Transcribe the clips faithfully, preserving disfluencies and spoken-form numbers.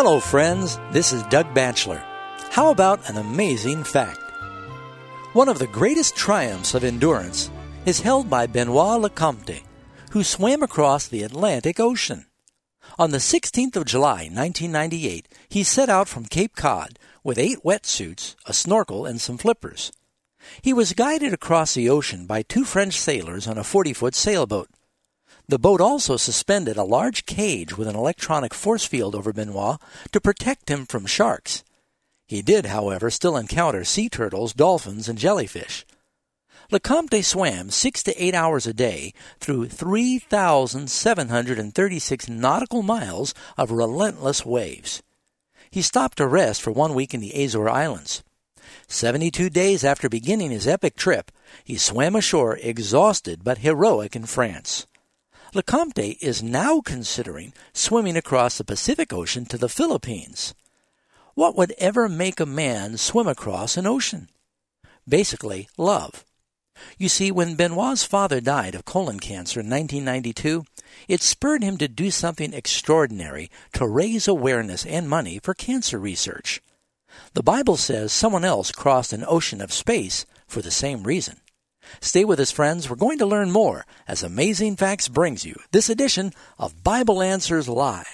Hello, friends. This is Doug Batchelor. How about an amazing fact? One of the greatest triumphs of endurance is held by Benoit Lecomte, who swam across the Atlantic Ocean. On the sixteenth of July, nineteen ninety-eight, he set out from Cape Cod with eight wetsuits, a snorkel, and some flippers. He was guided across the ocean by two French sailors on a forty-foot sailboat. The boat also suspended a large cage with an electronic force field over Benoit to protect him from sharks. He did, however, still encounter sea turtles, dolphins, and jellyfish. Lecomte swam six to eight hours a day through three thousand seven hundred thirty-six nautical miles of relentless waves. He stopped to rest for one week in the Azore Islands. Seventy-two days after beginning his epic trip, he swam ashore exhausted but heroic in France. Lecomte is now considering swimming across the Pacific Ocean to the Philippines. What would ever make a man swim across an ocean? Basically, love. You see, when Benoit's father died of colon cancer in nineteen ninety-two, it spurred him to do something extraordinary to raise awareness and money for cancer research. The Bible says someone else crossed an ocean of space for the same reason. Stay with us, friends. We're going to learn more as Amazing Facts brings you this edition of Bible Answers Live.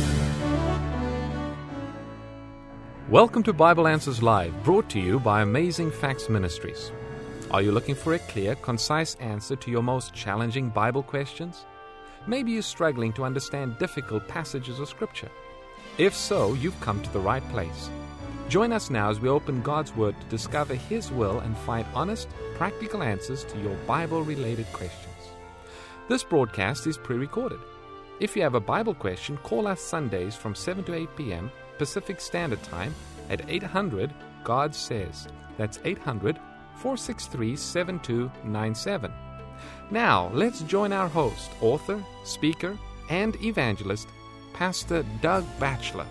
Welcome to Bible Answers Live, brought to you by Amazing Facts Ministries. Are you looking for a clear, concise answer to your most challenging Bible questions? Maybe you're struggling to understand difficult passages of Scripture. If so, you've come to the right place. Join us now as we open God's Word to discover His will and find honest, practical answers to your Bible-related questions. This broadcast is pre-recorded. If you have a Bible question, call us Sundays from seven to eight p.m. Pacific Standard Time at eight hundred God Says. That's eight hundred, four six three, seven two nine seven. Now, let's join our host, author, speaker, and evangelist, Pastor Doug Batchelor.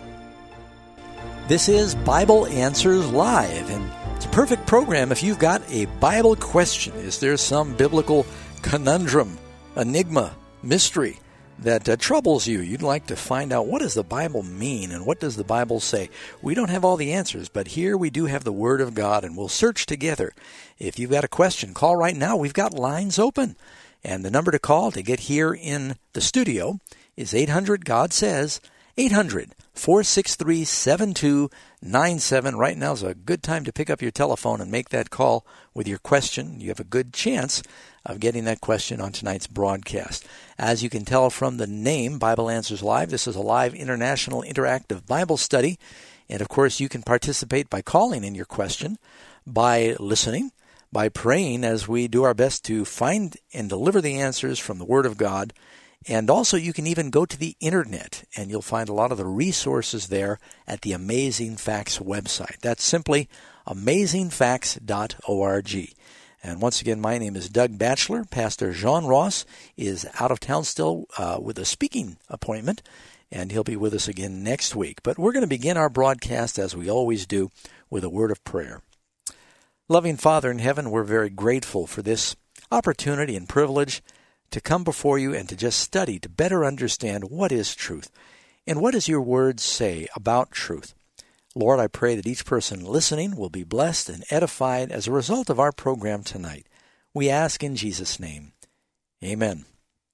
This is Bible Answers Live, and it's a perfect program if you've got a Bible question. Is there some biblical conundrum, enigma, mystery that uh, troubles you? You'd like to find out, what does the Bible mean and what does the Bible say? We don't have all the answers, but here we do have the Word of God, and we'll search together. If you've got a question, call right now. We've got lines open, and the number to call to get here in the studio is eight hundred God Says, eight hundred, four six three, seven two nine seven. Right now is a good time to pick up your telephone and make that call with your question. You have a good chance of getting that question on tonight's broadcast. As you can tell from the name, Bible Answers Live, this is a live international interactive Bible study. And of course, you can participate by calling in your question, by listening, by praying as we do our best to find and deliver the answers from the Word of God. And also, you can even go to the Internet, and you'll find a lot of the resources there at the Amazing Facts website. That's simply amazing facts dot org. And once again, my name is Doug Batchelor. Pastor John Ross is out of town still uh, with a speaking appointment, and he'll be with us again next week. But we're going to begin our broadcast, as we always do, with a word of prayer. Loving Father in heaven, we're very grateful for this opportunity and privilege to come before you and to just study, to better understand what is truth and what does your word say about truth. Lord, I pray that each person listening will be blessed and edified as a result of our program tonight. We ask in Jesus' name. Amen.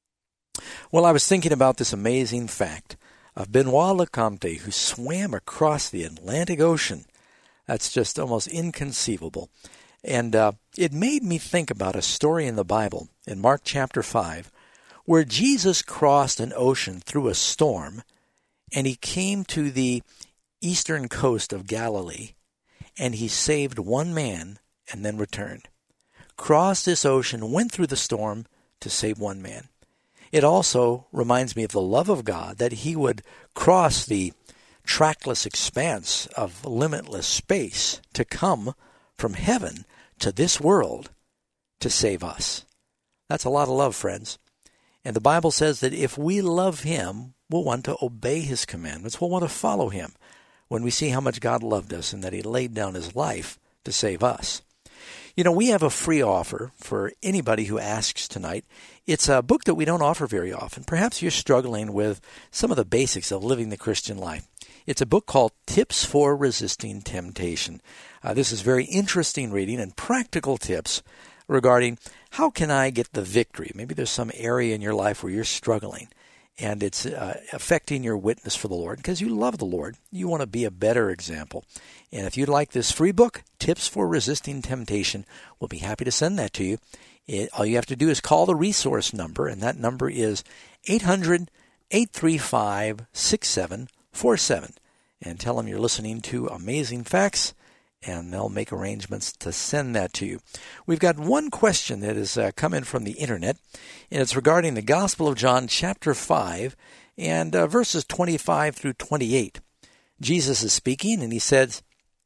Well, I was thinking about this amazing fact of Benoit Lecomte, who swam across the Atlantic Ocean. That's just almost inconceivable. And uh, it made me think about a story in the Bible, in Mark chapter five, where Jesus crossed an ocean through a storm, and he came to the eastern coast of Galilee, and he saved one man and then returned. Crossed this ocean, went through the storm to save one man. It also reminds me of the love of God, that he would cross the trackless expanse of limitless space to come from heaven to this world to save us. That's a lot of love, friends. And the Bible says that if we love him, we'll want to obey his commandments. We'll want to follow him when we see how much God loved us and that he laid down his life to save us. You know, we have a free offer for anybody who asks tonight. It's a book that we don't offer very often. Perhaps you're struggling with some of the basics of living the Christian life. It's a book called Tips for Resisting Temptation. Uh, this is very interesting reading and practical tips regarding how can I get the victory. Maybe there's some area in your life where you're struggling and it's uh, affecting your witness for the Lord because you love the Lord. You want to be a better example. And if you'd like this free book, Tips for Resisting Temptation, we'll be happy to send that to you. It, all you have to do is call the resource number, and that number is eight hundred, eight three five, six seven four seven. And tell them you're listening to Amazing Facts, and they'll make arrangements to send that to you. We've got one question that has uh, come in from the internet, and it's regarding the Gospel of John, chapter five, and uh, verses twenty-five through twenty-eight. Jesus is speaking, and he says,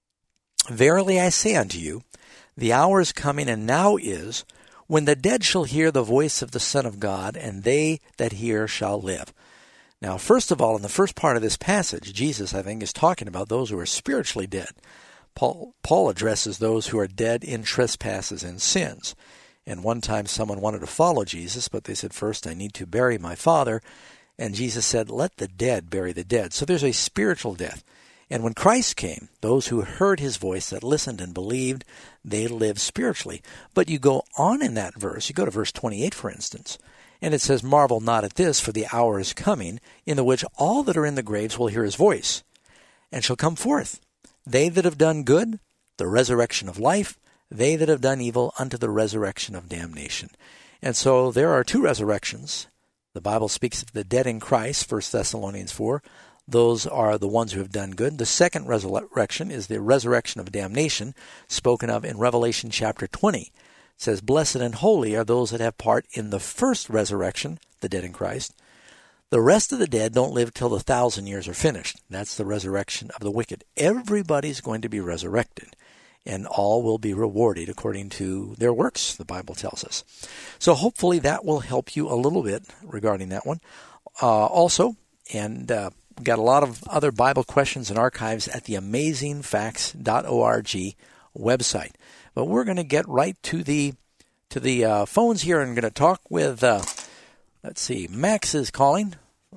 "Verily I say unto you, the hour is coming, and now is, when the dead shall hear the voice of the Son of God, and they that hear shall live." Now, first of all, in the first part of this passage, Jesus, I think, is talking about those who are spiritually dead. Paul, Paul addresses those who are dead in trespasses and sins. And one time someone wanted to follow Jesus, but they said, first I need to bury my father. And Jesus said, let the dead bury the dead. So there's a spiritual death. And when Christ came, those who heard his voice, that listened and believed, they lived spiritually. But you go on in that verse, you go to verse twenty-eight, for instance, and it says, "Marvel not at this, for the hour is coming, in the which all that are in the graves will hear his voice, and shall come forth. They that have done good, the resurrection of life, they that have done evil, unto the resurrection of damnation." And so there are two resurrections. The Bible speaks of the dead in Christ, First Thessalonians four. Those are the ones who have done good. The second resurrection is the resurrection of damnation, spoken of in Revelation chapter twenty. It says, "Blessed and holy are those that have part in the first resurrection," the dead in Christ. "The rest of the dead don't live till the thousand years are finished." That's the resurrection of the wicked. Everybody's going to be resurrected, and all will be rewarded according to their works, the Bible tells us. So hopefully that will help you a little bit regarding that one. Uh, also, and uh, we've got a lot of other Bible questions and archives at the amazing facts dot org website. But we're going to get right to the to the uh, phones here and going to talk with, uh, let's see, Max is calling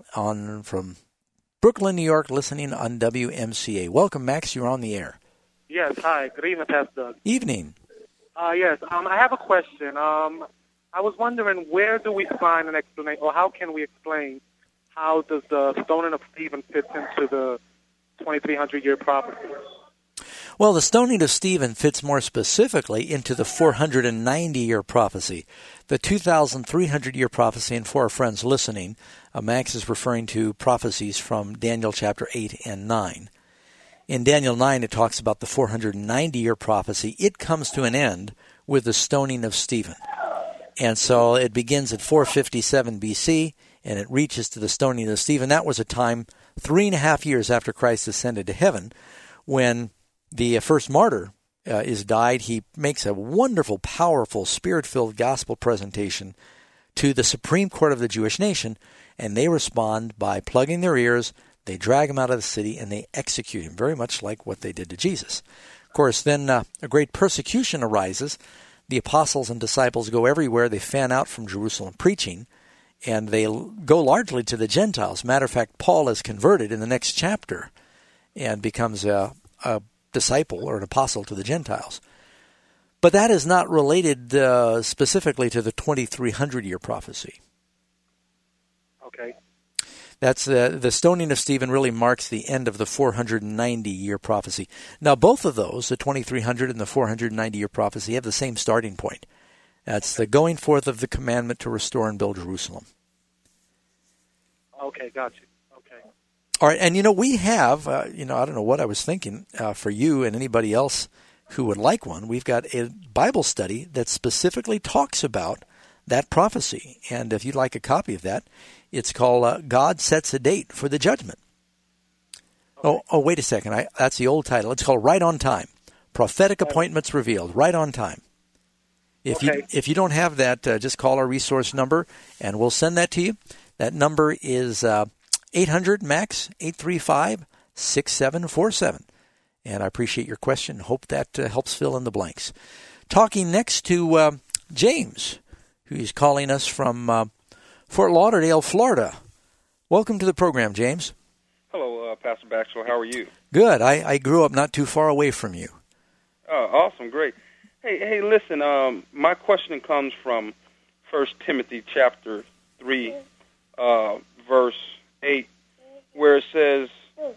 on from Brooklyn, New York, listening on W M C A. Welcome, Max. You're on the air. Yes, hi. Good evening, Pastor Doug. Evening. Uh, yes, um, I have a question. Um, I was wondering, where do we find an explanation, or how can we explain how does the stoning of Stephen fit into the twenty-three hundred year prophecy? Well, the stoning of Stephen fits more specifically into the four hundred ninety year prophecy. The two thousand three hundred year prophecy, and for our friends listening, uh, Max is referring to prophecies from Daniel chapter eight and nine. In Daniel nine, it talks about the four hundred ninety year prophecy. It comes to an end with the stoning of Stephen. And so it begins at four fifty-seven B C, and it reaches to the stoning of Stephen. That was a time three and a half years after Christ ascended to heaven when the first martyr uh, is died. He makes a wonderful, powerful, spirit-filled gospel presentation to the Supreme Court of the Jewish nation, and they respond by plugging their ears. They drag him out of the city, and they execute him, very much like what they did to Jesus. Of course, then uh, a great persecution arises. The apostles and disciples go everywhere. They fan out from Jerusalem preaching, and they go largely to the Gentiles. Matter of fact, Paul is converted in the next chapter and becomes a, a disciple or an apostle to the Gentiles. But that is not related uh, specifically to the twenty-three hundred year prophecy. Okay. That's uh, the stoning of Stephen really marks the end of the four hundred ninety year prophecy. Now, both of those, the twenty-three hundred and the four hundred ninety year prophecy, have the same starting point. That's the going forth of the commandment to restore and build Jerusalem. Okay, got you. Okay. All right, and you know, we have, uh, you know, I don't know what I was thinking uh, for you and anybody else who would like one. We've got a Bible study that specifically talks about that prophecy. And if you'd like a copy of that, it's called uh, God Sets a Date for the Judgment. Okay. Oh, oh, wait a second. I, that's the old title. It's called Right on Time. Prophetic Appointments Revealed. Right on Time. If okay. you if you don't have that, uh, just call our resource number, and we'll send that to you. That number is uh, eight hundred MAX, eight three five, six seven four seven. And I appreciate your question. Hope that uh, helps fill in the blanks. Talking next to uh, James, who is calling us from uh, Fort Lauderdale, Florida. Welcome to the program, James. Hello, uh, uh, Pastor Baxter. How are you? Good. I, I grew up not too far away from you. Oh, awesome. Great. Hey, hey, listen, um, my question comes from First Timothy chapter three, uh, verse eight, where it says,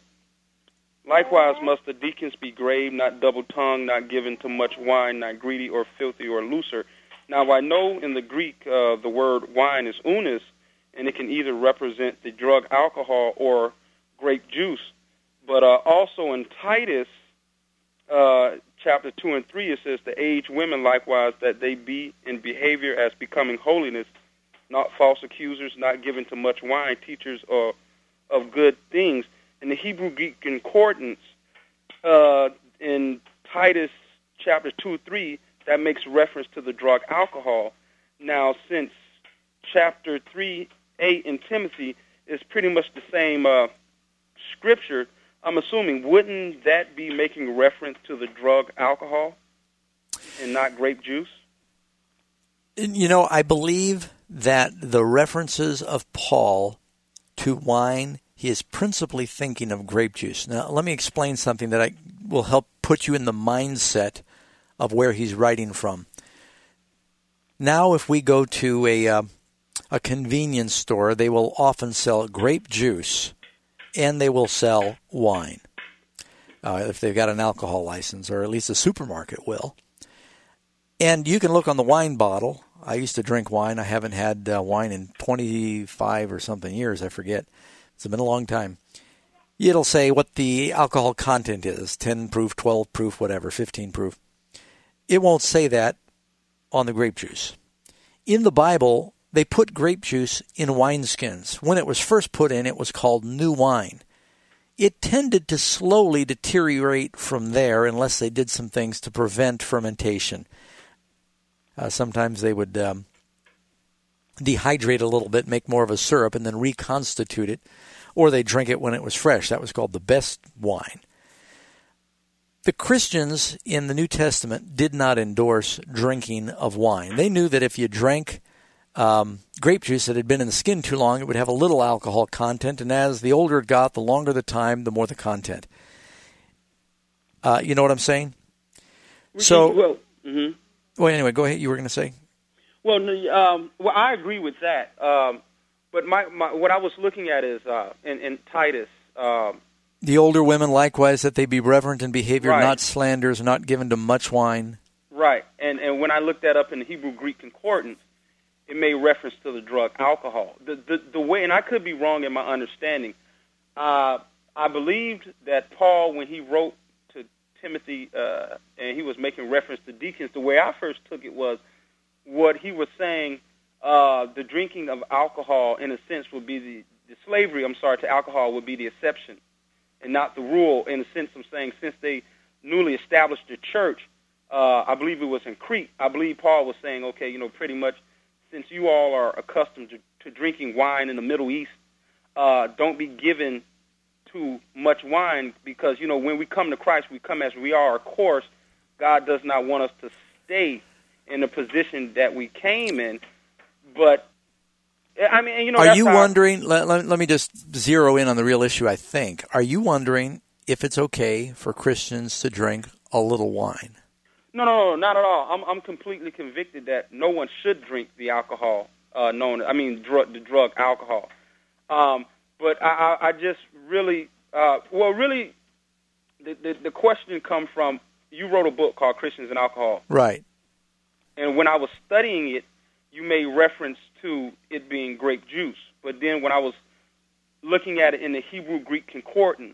likewise must the deacons be grave, not double-tongued, not given to much wine, not greedy or filthy or looser. Now, I know in the Greek uh, the word wine is unis, and it can either represent the drug alcohol or grape juice. But uh, also in Titus uh, chapter two and three, it says, the aged women likewise, that they be in behavior as becoming holiness, not false accusers, not given to much wine, teachers of, of good things. In the Hebrew Greek Concordance, uh, in Titus chapter two, three, that makes reference to the drug alcohol. Now, since chapter three, eight in Timothy is pretty much the same uh, scripture, I'm assuming, wouldn't that be making reference to the drug alcohol and not grape juice? You know, I believe that the references of Paul to wine, he is principally thinking of grape juice. Now, let me explain something that I will help put you in the mindset of where he's writing from. Now, if we go to a uh, a convenience store, they will often sell grape juice, and they will sell wine, uh, if they've got an alcohol license, or at least a supermarket will. And you can look on the wine bottle. I used to drink wine. I haven't had uh, wine in twenty-five or something years. I forget. It's been a long time. It'll say what the alcohol content is, ten proof, twelve proof, whatever, fifteen proof. It won't say that on the grape juice. In the Bible, they put grape juice in wineskins. When it was first put in, it was called new wine. It tended to slowly deteriorate from there unless they did some things to prevent fermentation. Uh, sometimes they would um, dehydrate a little bit, make more of a syrup, and then reconstitute it. Or they drink it when it was fresh. That was called the best wine. The Christians in the New Testament did not endorse drinking of wine. They knew that if you drank um, grape juice that had been in the skin too long, it would have a little alcohol content, and as the older it got, the longer the time, the more the content. Uh, you know what I'm saying? So, well, mm-hmm. well, anyway, go ahead. You were going to say? Well, no, um, well, I agree with that. Um, but my, my what I was looking at is uh, in, in Titus. Um, the older women, likewise, that they be reverent in behavior, right. not slanders, not given to much wine. Right. And and when I looked that up in the Hebrew Greek Concordance, it made reference to the drug alcohol. The the, the way, and I could be wrong in my understanding. Uh, I believed that Paul, when he wrote to Timothy, uh, and he was making reference to deacons, the way I first took it was what he was saying. Uh, the drinking of alcohol, in a sense, would be the, the slavery. I'm sorry, to alcohol would be the exception, and not the rule. In a sense, I'm saying since they newly established the church, uh, I believe it was in Crete. I believe Paul was saying, okay, you know, pretty much since you all are accustomed to, to drinking wine in the Middle East, uh, don't be given too much wine because, you know, when we come to Christ, we come as we are. Of course, God does not want us to stay in the position that we came in. But, I mean, you know, are you how, wondering, let, let, let me just zero in on the real issue, I think. Are you wondering if it's okay for Christians to drink a little wine? No, no, no, not at all. I'm I'm completely convicted that no one should drink the alcohol, uh, known, I mean, drug, the drug alcohol. Um, but I, I, I just really, uh, well, really, the, the, the question comes from, you wrote a book called Christians and Alcohol. Right. And when I was studying it, you made reference to it being grape juice. But then when I was looking at it in the Hebrew Greek Concordance,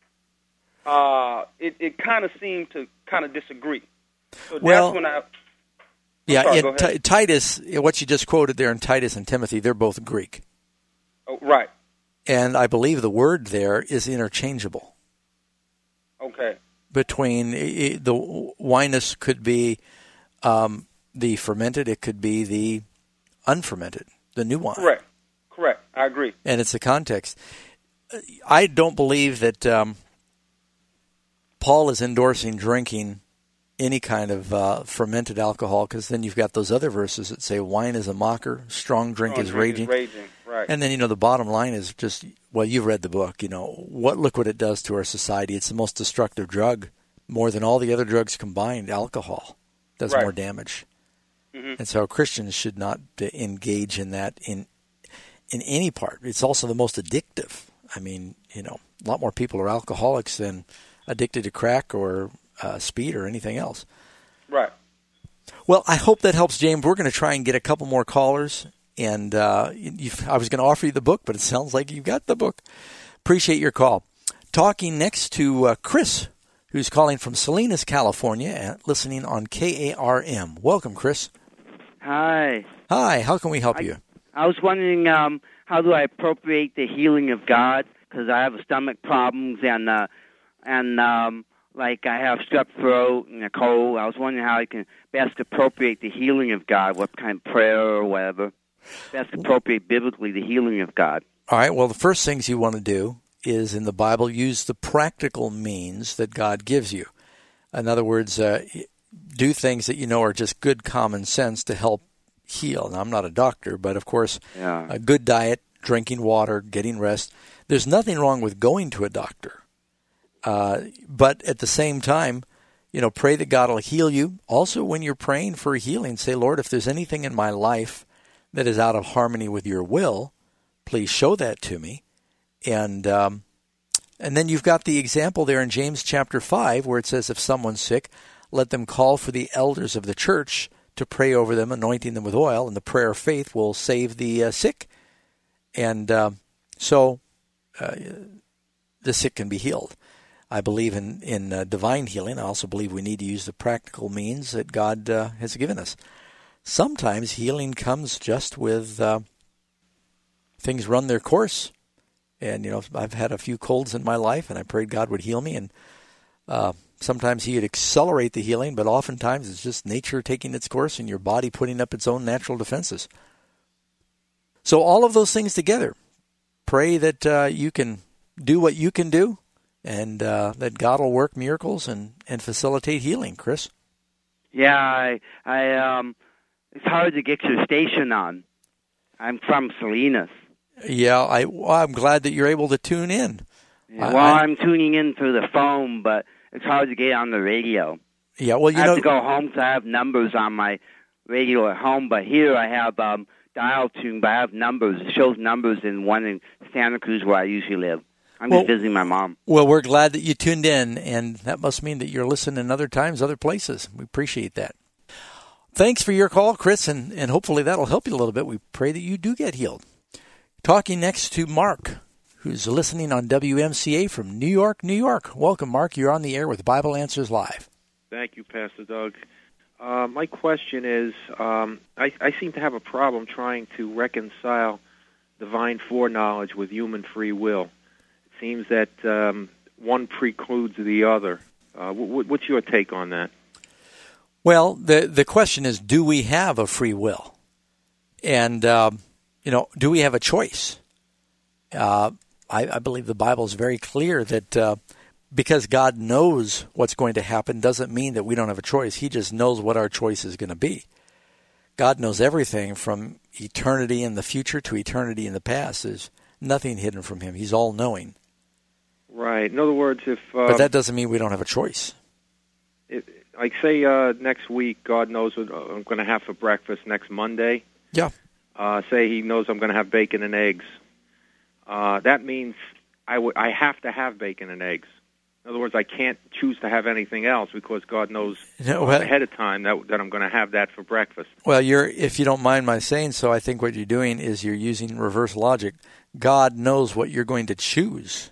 uh, it, it kind of seemed to kind of disagree. So well, that's when I... I'm yeah, sorry, in T- Titus, what you just quoted there in Titus and Timothy, they're both Greek. Oh, right. And I believe the word there is interchangeable. Okay. Between the winous could be um, the fermented, it could be the unfermented, the new wine. Correct. Correct. I agree. And it's the context. I don't believe that um, Paul is endorsing drinking any kind of uh, fermented alcohol, because then you've got those other verses that say wine is a mocker, strong drink, strong is, drink raging. is raging. Right. And then, you know, the bottom line is just, well, you've read the book, you know, what look what it does to our society. It's the most destructive drug, more than all the other drugs combined. Alcohol does Right. more damage. Mm-hmm. And so Christians should not engage in that in in any part. It's also the most addictive. I mean, you know, a lot more people are alcoholics than addicted to crack or uh, speed or anything else. Right. Well, I hope that helps, James. We're going to try and get a couple more callers. And uh, you've, I was going to offer you the book, but it sounds like you've got the book. Appreciate your call. Talking next to uh, Chris, who's calling from Salinas, California, and listening on K A R M. Welcome, Chris. Hi. Hi. How can we help I, you? I was wondering, um, how do I appropriate the healing of God? Because I have stomach problems and, uh, and um, like I have strep throat and a cold. I was wondering how I can best appropriate the healing of God, what kind of prayer or whatever. Best appropriate biblically the healing of God. All right. Well, the first things you want to do is in the Bible use the practical means that God gives you. In other words, uh, do things that you know are just good common sense to help heal. Now, I'm not a doctor, but of course, Yeah. a good diet, drinking water, getting rest. There's nothing wrong with going to a doctor. Uh, but at the same time, you know, pray that God will heal you. Also, when you're praying for healing, say, Lord, if there's anything in my life that is out of harmony with your will, please show that to me. And um, and then you've got the example there in James chapter five where it says, if someone's sick, let them call for the elders of the church to pray over them, anointing them with oil, and the prayer of faith will save the uh, sick. And uh, so uh, the sick can be healed. I believe in, in uh, divine healing. I also believe we need to use the practical means that God uh, has given us. Sometimes healing comes just with uh, things run their course. And, you know, I've had a few colds in my life, and I prayed God would heal me. And uh, sometimes he would accelerate the healing, but oftentimes it's just nature taking its course and your body putting up its own natural defenses. So all of those things together, pray that uh, you can do what you can do, and uh, that God will work miracles and, and facilitate healing. Chris? Yeah, I, I, um, it's hard to get your station on. I'm from Salinas. Yeah, I, well, I'm glad that you're able to tune in. Yeah, I, well, I, I'm tuning in through the phone, but it's hard to get on the radio. Yeah, well, you I know, have to go home because I have numbers on my radio at home, but here I have um, dial tune, but I have numbers. It shows numbers in one in Santa Cruz where I usually live. I'm well, just visiting my mom. Well, we're glad that you tuned in, and that must mean that you're listening other times, other places. We appreciate that. Thanks for your call, Chris, and, and hopefully that'll help you a little bit. We pray that you do get healed. Talking next to Mark, who's listening on W M C A from New York, New York. Welcome, Mark. You're on the air with Bible Answers Live. Thank you, Pastor Doug. Uh, my question is, um, I, I seem to have a problem trying to reconcile divine foreknowledge with human free will. It seems that um, one precludes the other. Uh, w- what's your take on that? Well, the the question is, do we have a free will? And, um, you know, do we have a choice? Uh, I, I believe the Bible is very clear that uh, because God knows what's going to happen doesn't mean that we don't have a choice. He just knows what our choice is going to be. God knows everything from eternity in the future to eternity in the past. There's nothing hidden from him. He's all-knowing. Right. In other words, if... Um, but that doesn't mean we don't have a choice. If, like, say uh, next week, God knows what I'm going to have for breakfast next Monday. Yeah. Uh, say he knows I'm going to have bacon and eggs. Uh, that means I, w- I have to have bacon and eggs. In other words, I can't choose to have anything else because God knows no, well, ahead of time that, that I'm going to have that for breakfast. Well, you're, if you don't mind my saying so, I think what you're doing is you're using reverse logic. God knows what you're going to choose,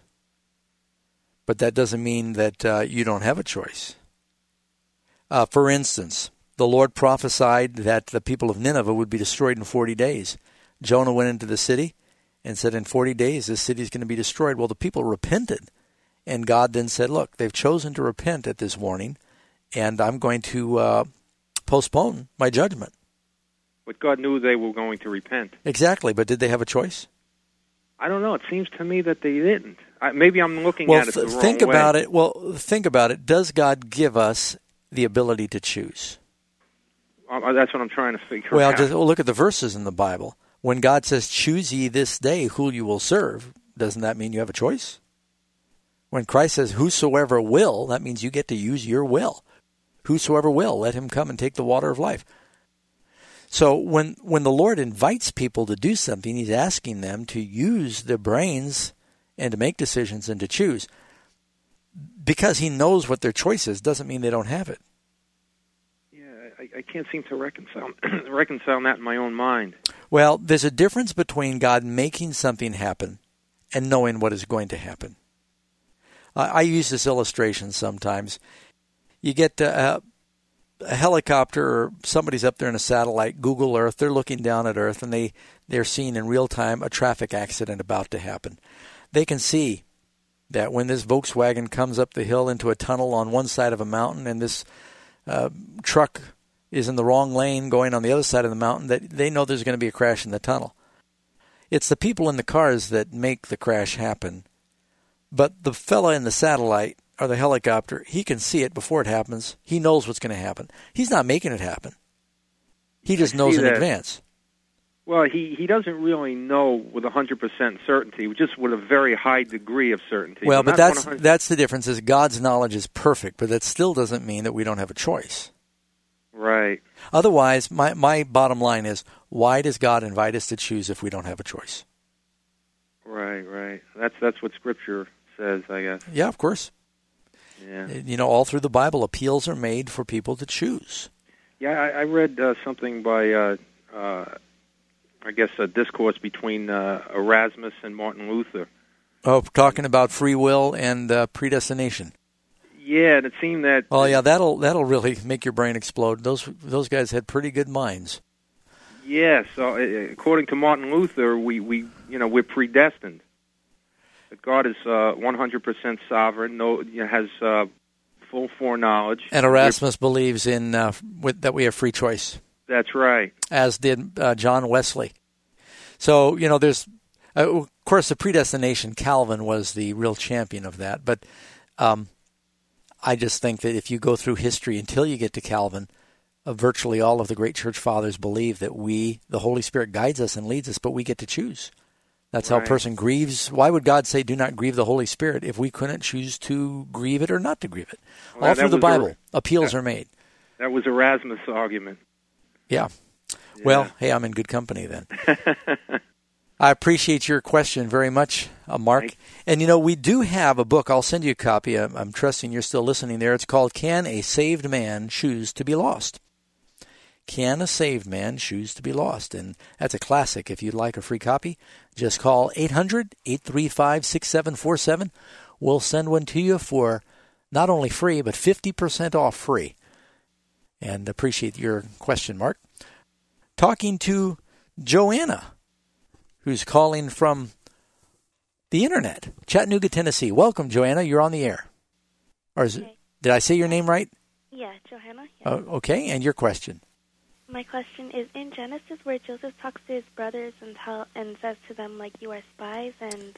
but that doesn't mean that uh, you don't have a choice. Uh, for instance, the Lord prophesied that the people of Nineveh would be destroyed in forty days. Jonah went into the city and said, in forty days, this city is going to be destroyed. Well, the people repented. And God then said, look, they've chosen to repent at this warning, and I'm going to uh, postpone my judgment. But God knew they were going to repent. Exactly, but did they have a choice? I don't know. It seems to me that they didn't. I, maybe I'm looking well, at it the th- wrong think way. about it. Well, think about it. Does God give us the ability to choose? Uh, that's what I'm trying to figure well, out. Well, just well, look at the verses in the Bible. When God says, choose ye this day who you will serve, doesn't that mean you have a choice? When Christ says, whosoever will, that means you get to use your will. Whosoever will, let him come and take the water of life. So when when the Lord invites people to do something, he's asking them to use their brains and to make decisions and to choose. Because he knows what their choice is doesn't mean they don't have it. Yeah, I, I can't seem to reconcile reconcile that in my own mind. Well, there's a difference between God making something happen and knowing what is going to happen. Uh, I use this illustration sometimes. You get uh, a helicopter or somebody's up there in a satellite, Google Earth, they're looking down at Earth, and they, they're seeing in real time a traffic accident about to happen. They can see that when this Volkswagen comes up the hill into a tunnel on one side of a mountain and this uh, truck is in the wrong lane going on the other side of the mountain, that they know there's going to be a crash in the tunnel. It's the people in the cars that make the crash happen. But the fella in the satellite or the helicopter, he can see it before it happens. He knows what's going to happen. He's not making it happen. He just knows in that. advance. Well, he, he doesn't really know with one hundred percent certainty, just with a very high degree of certainty. Well, but Not that's one hundred that's the difference, is God's knowledge is perfect, but that still doesn't mean that we don't have a choice. Right. Otherwise, my, my bottom line is, why does God invite us to choose if we don't have a choice? Right, right. That's that's what Scripture says, I guess. Yeah, of course. Yeah. You know, all through the Bible, appeals are made for people to choose. Yeah, I, I read uh, something by, uh, uh, I guess, a discourse between uh, Erasmus and Martin Luther. Oh, talking about free will and uh, predestination. Yeah, and it seemed that... Oh, yeah, that'll that'll really make your brain explode. Those those guys had pretty good minds. Yeah, so uh, according to Martin Luther, we, we you know, we're predestined. That God is uh, one hundred percent sovereign, no, you know, has uh, full foreknowledge. And Erasmus we're, believes in uh, with, that we have free choice. That's right. As did uh, John Wesley. So, you know, there's, uh, of course, the predestination, Calvin was the real champion of that. But um, I just think that if you go through history until you get to Calvin, uh, virtually all of the great church fathers believe that we, the Holy Spirit guides us and leads us, but we get to choose. That's right. how a person grieves. Why would God say, do not grieve the Holy Spirit, if we couldn't choose to grieve it or not to grieve it? Well, all through the Bible, a, appeals that, are made. That was Erasmus' argument. Yeah. yeah. Well, hey, I'm in good company then. I appreciate your question very much, uh, Mark. Thanks. And, you know, we do have a book. I'll send you a copy. I'm, I'm trusting you're still listening there. It's called Can a Saved Man Choose to Be Lost? Can a Saved Man Choose to Be Lost? And that's a classic. If you'd like a free copy, just call eight hundred, eight three five, six seven four seven. We'll send one to you for not only free, but fifty percent off free. And appreciate your question, Mark. Talking to Joanna, who's calling from the internet, Chattanooga, Tennessee. Welcome, Joanna. You're on the air. Or is okay. it, did I say your name right? Yeah, Johanna. Yeah. Oh, okay, and your question. My question is, in Genesis, where Joseph talks to his brothers and tell and says to them, like, you are spies, and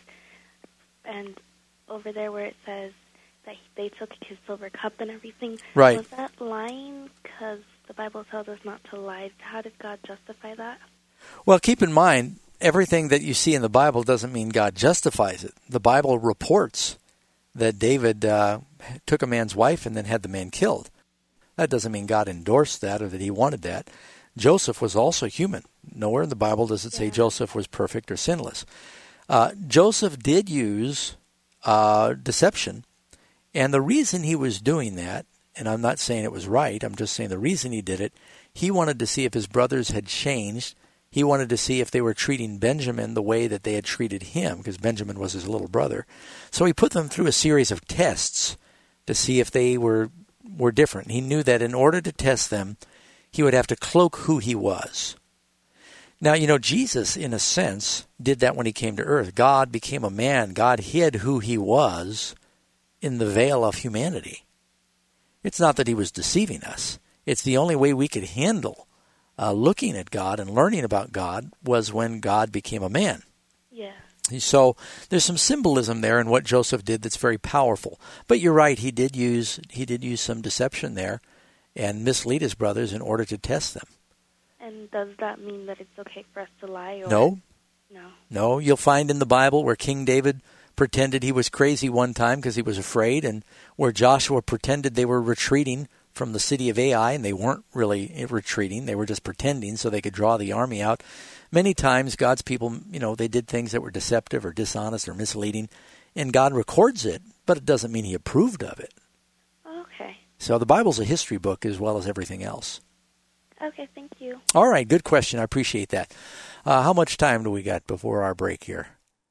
and over there where it says that they took his silver cup and everything, right? Was that lying? Because the Bible tells us not to lie. How did God justify that? Well, keep in mind, everything that you see in the Bible doesn't mean God justifies it. The Bible reports that David uh, took a man's wife and then had the man killed. That doesn't mean God endorsed that or that he wanted that. Joseph was also human. Nowhere in the Bible does it say yeah. Joseph was perfect or sinless. Uh, Joseph did use uh, deception, and the reason he was doing that, and I'm not saying it was right, I'm just saying the reason he did it, he wanted to see if his brothers had changed. He wanted to see if they were treating Benjamin the way that they had treated him, because Benjamin was his little brother. So he put them through a series of tests to see if they were were different. He knew that in order to test them, he would have to cloak who he was. Now, you know, Jesus, in a sense, did that when he came to earth. God became a man. God hid who he was in the veil of humanity. It's not that he was deceiving us. It's the only way we could handle uh, looking at God and learning about God was when God became a man. Yeah. So there's some symbolism there in what Joseph did that's very powerful. But you're right, he did use he did use some deception there and mislead his brothers in order to test them. And does that mean that it's okay for us to lie? Or No. No. No. You'll find in the Bible where King David pretended he was crazy one time because he was afraid, and where Joshua pretended they were retreating from the city of Ai, and they weren't really retreating. They were just pretending so they could draw the army out. Many times God's people, you know, they did things that were deceptive or dishonest or misleading, and God records it, but it doesn't mean he approved of it. Okay. So the Bible's a history book as well as everything else. Okay, thank you. All right, good question. I appreciate that. Uh, how much time do we got before our break here?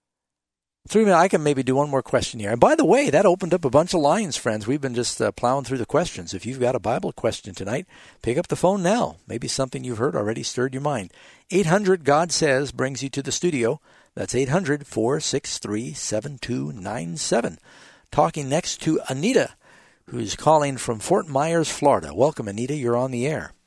Three minutes. I can maybe do one more question here. And by the way, that opened up a bunch of lines, friends. We've been just uh, plowing through the questions. If you've got a Bible question tonight, pick up the phone now. Maybe something you've heard already stirred your mind. eight hundred God Says brings you to the studio. That's eight hundred, four six three, seven two nine seven. Talking next to Anita, who's calling from Fort Myers, Florida. Welcome, Anita. You're on the air.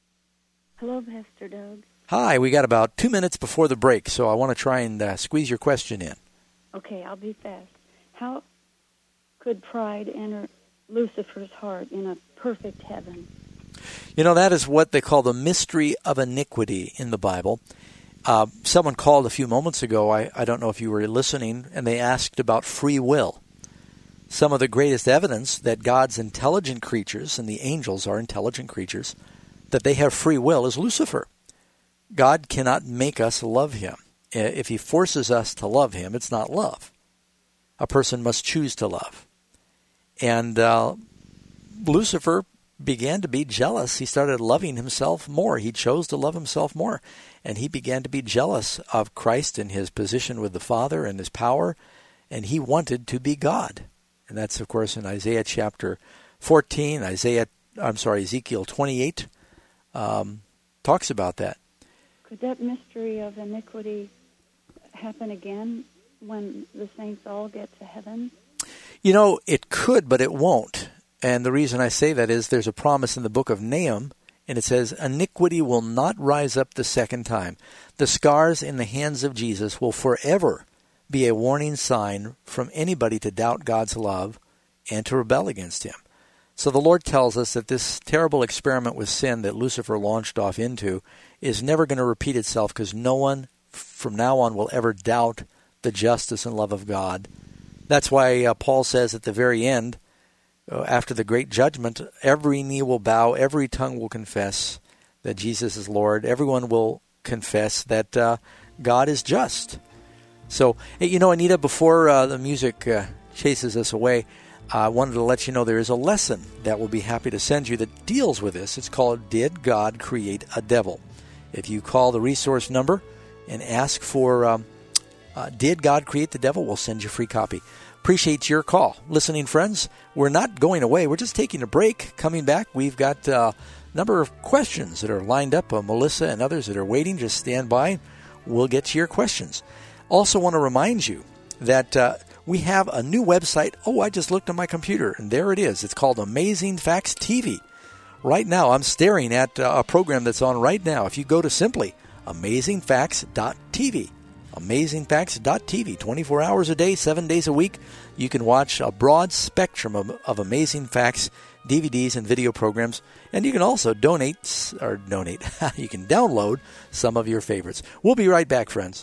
Hello, Pastor Doug. Hi. We got about two minutes before the break, so I want to try and uh, squeeze your question in. Okay, I'll be fast. How could pride enter Lucifer's heart in a perfect heaven? You know, that is what they call the mystery of iniquity in the Bible. Uh, someone called a few moments ago, I, I don't know if you were listening, and they asked about free will. Some of the greatest evidence that God's intelligent creatures, and the angels are intelligent creatures, that they have free will is Lucifer. God cannot make us love him. If he forces us to love him, it's not love. A person must choose to love. And uh, Lucifer began to be jealous. He started loving himself more. He chose to love himself more. And he began to be jealous of Christ and his position with the Father and his power. And he wanted to be God. And that's, of course, in Isaiah chapter fourteen. Isaiah, I'm sorry, Ezekiel twenty-eight um, talks about that. Could that mystery of iniquity happen again when the saints all get to heaven? You know, it could, but it won't. And the reason I say that is there's a promise in the book of Nahum, and it says, iniquity will not rise up the second time. The scars in the hands of Jesus will forever be a warning sign from anybody to doubt God's love and to rebel against him. So the Lord tells us that this terrible experiment with sin that Lucifer launched off into is never going to repeat itself, because no one from now on will ever doubt the justice and love of God. That's why uh, Paul says at the very end, uh, after the great judgment, every knee will bow, every tongue will confess that Jesus is Lord. Everyone will confess that uh, God is just. So, you know, Anita, before uh, the music uh, chases us away, I wanted to let you know there is a lesson that we'll be happy to send you that deals with this. It's called Did God Create a Devil? If you call the resource number and ask for um, uh, Did God Create the Devil, we'll send you a free copy. Appreciate your call. Listening friends, we're not going away. We're just taking a break. Coming back, we've got uh, a number of questions that are lined up. Uh, Melissa and others that are waiting, just stand by. We'll get to your questions. Also want to remind you that uh, we have a new website. Oh, I just looked on my computer, and there it is. It's called Amazing Facts T V. Right now, I'm staring at uh, a program that's on right now. If you go to simply amazing facts dot t v, amazing facts dot t v, twenty-four hours a day, seven days a week, you can watch a broad spectrum of, of Amazing Facts D V Ds and video programs, and you can also donate, or donate, you can download some of your favorites. We'll be right back, friends.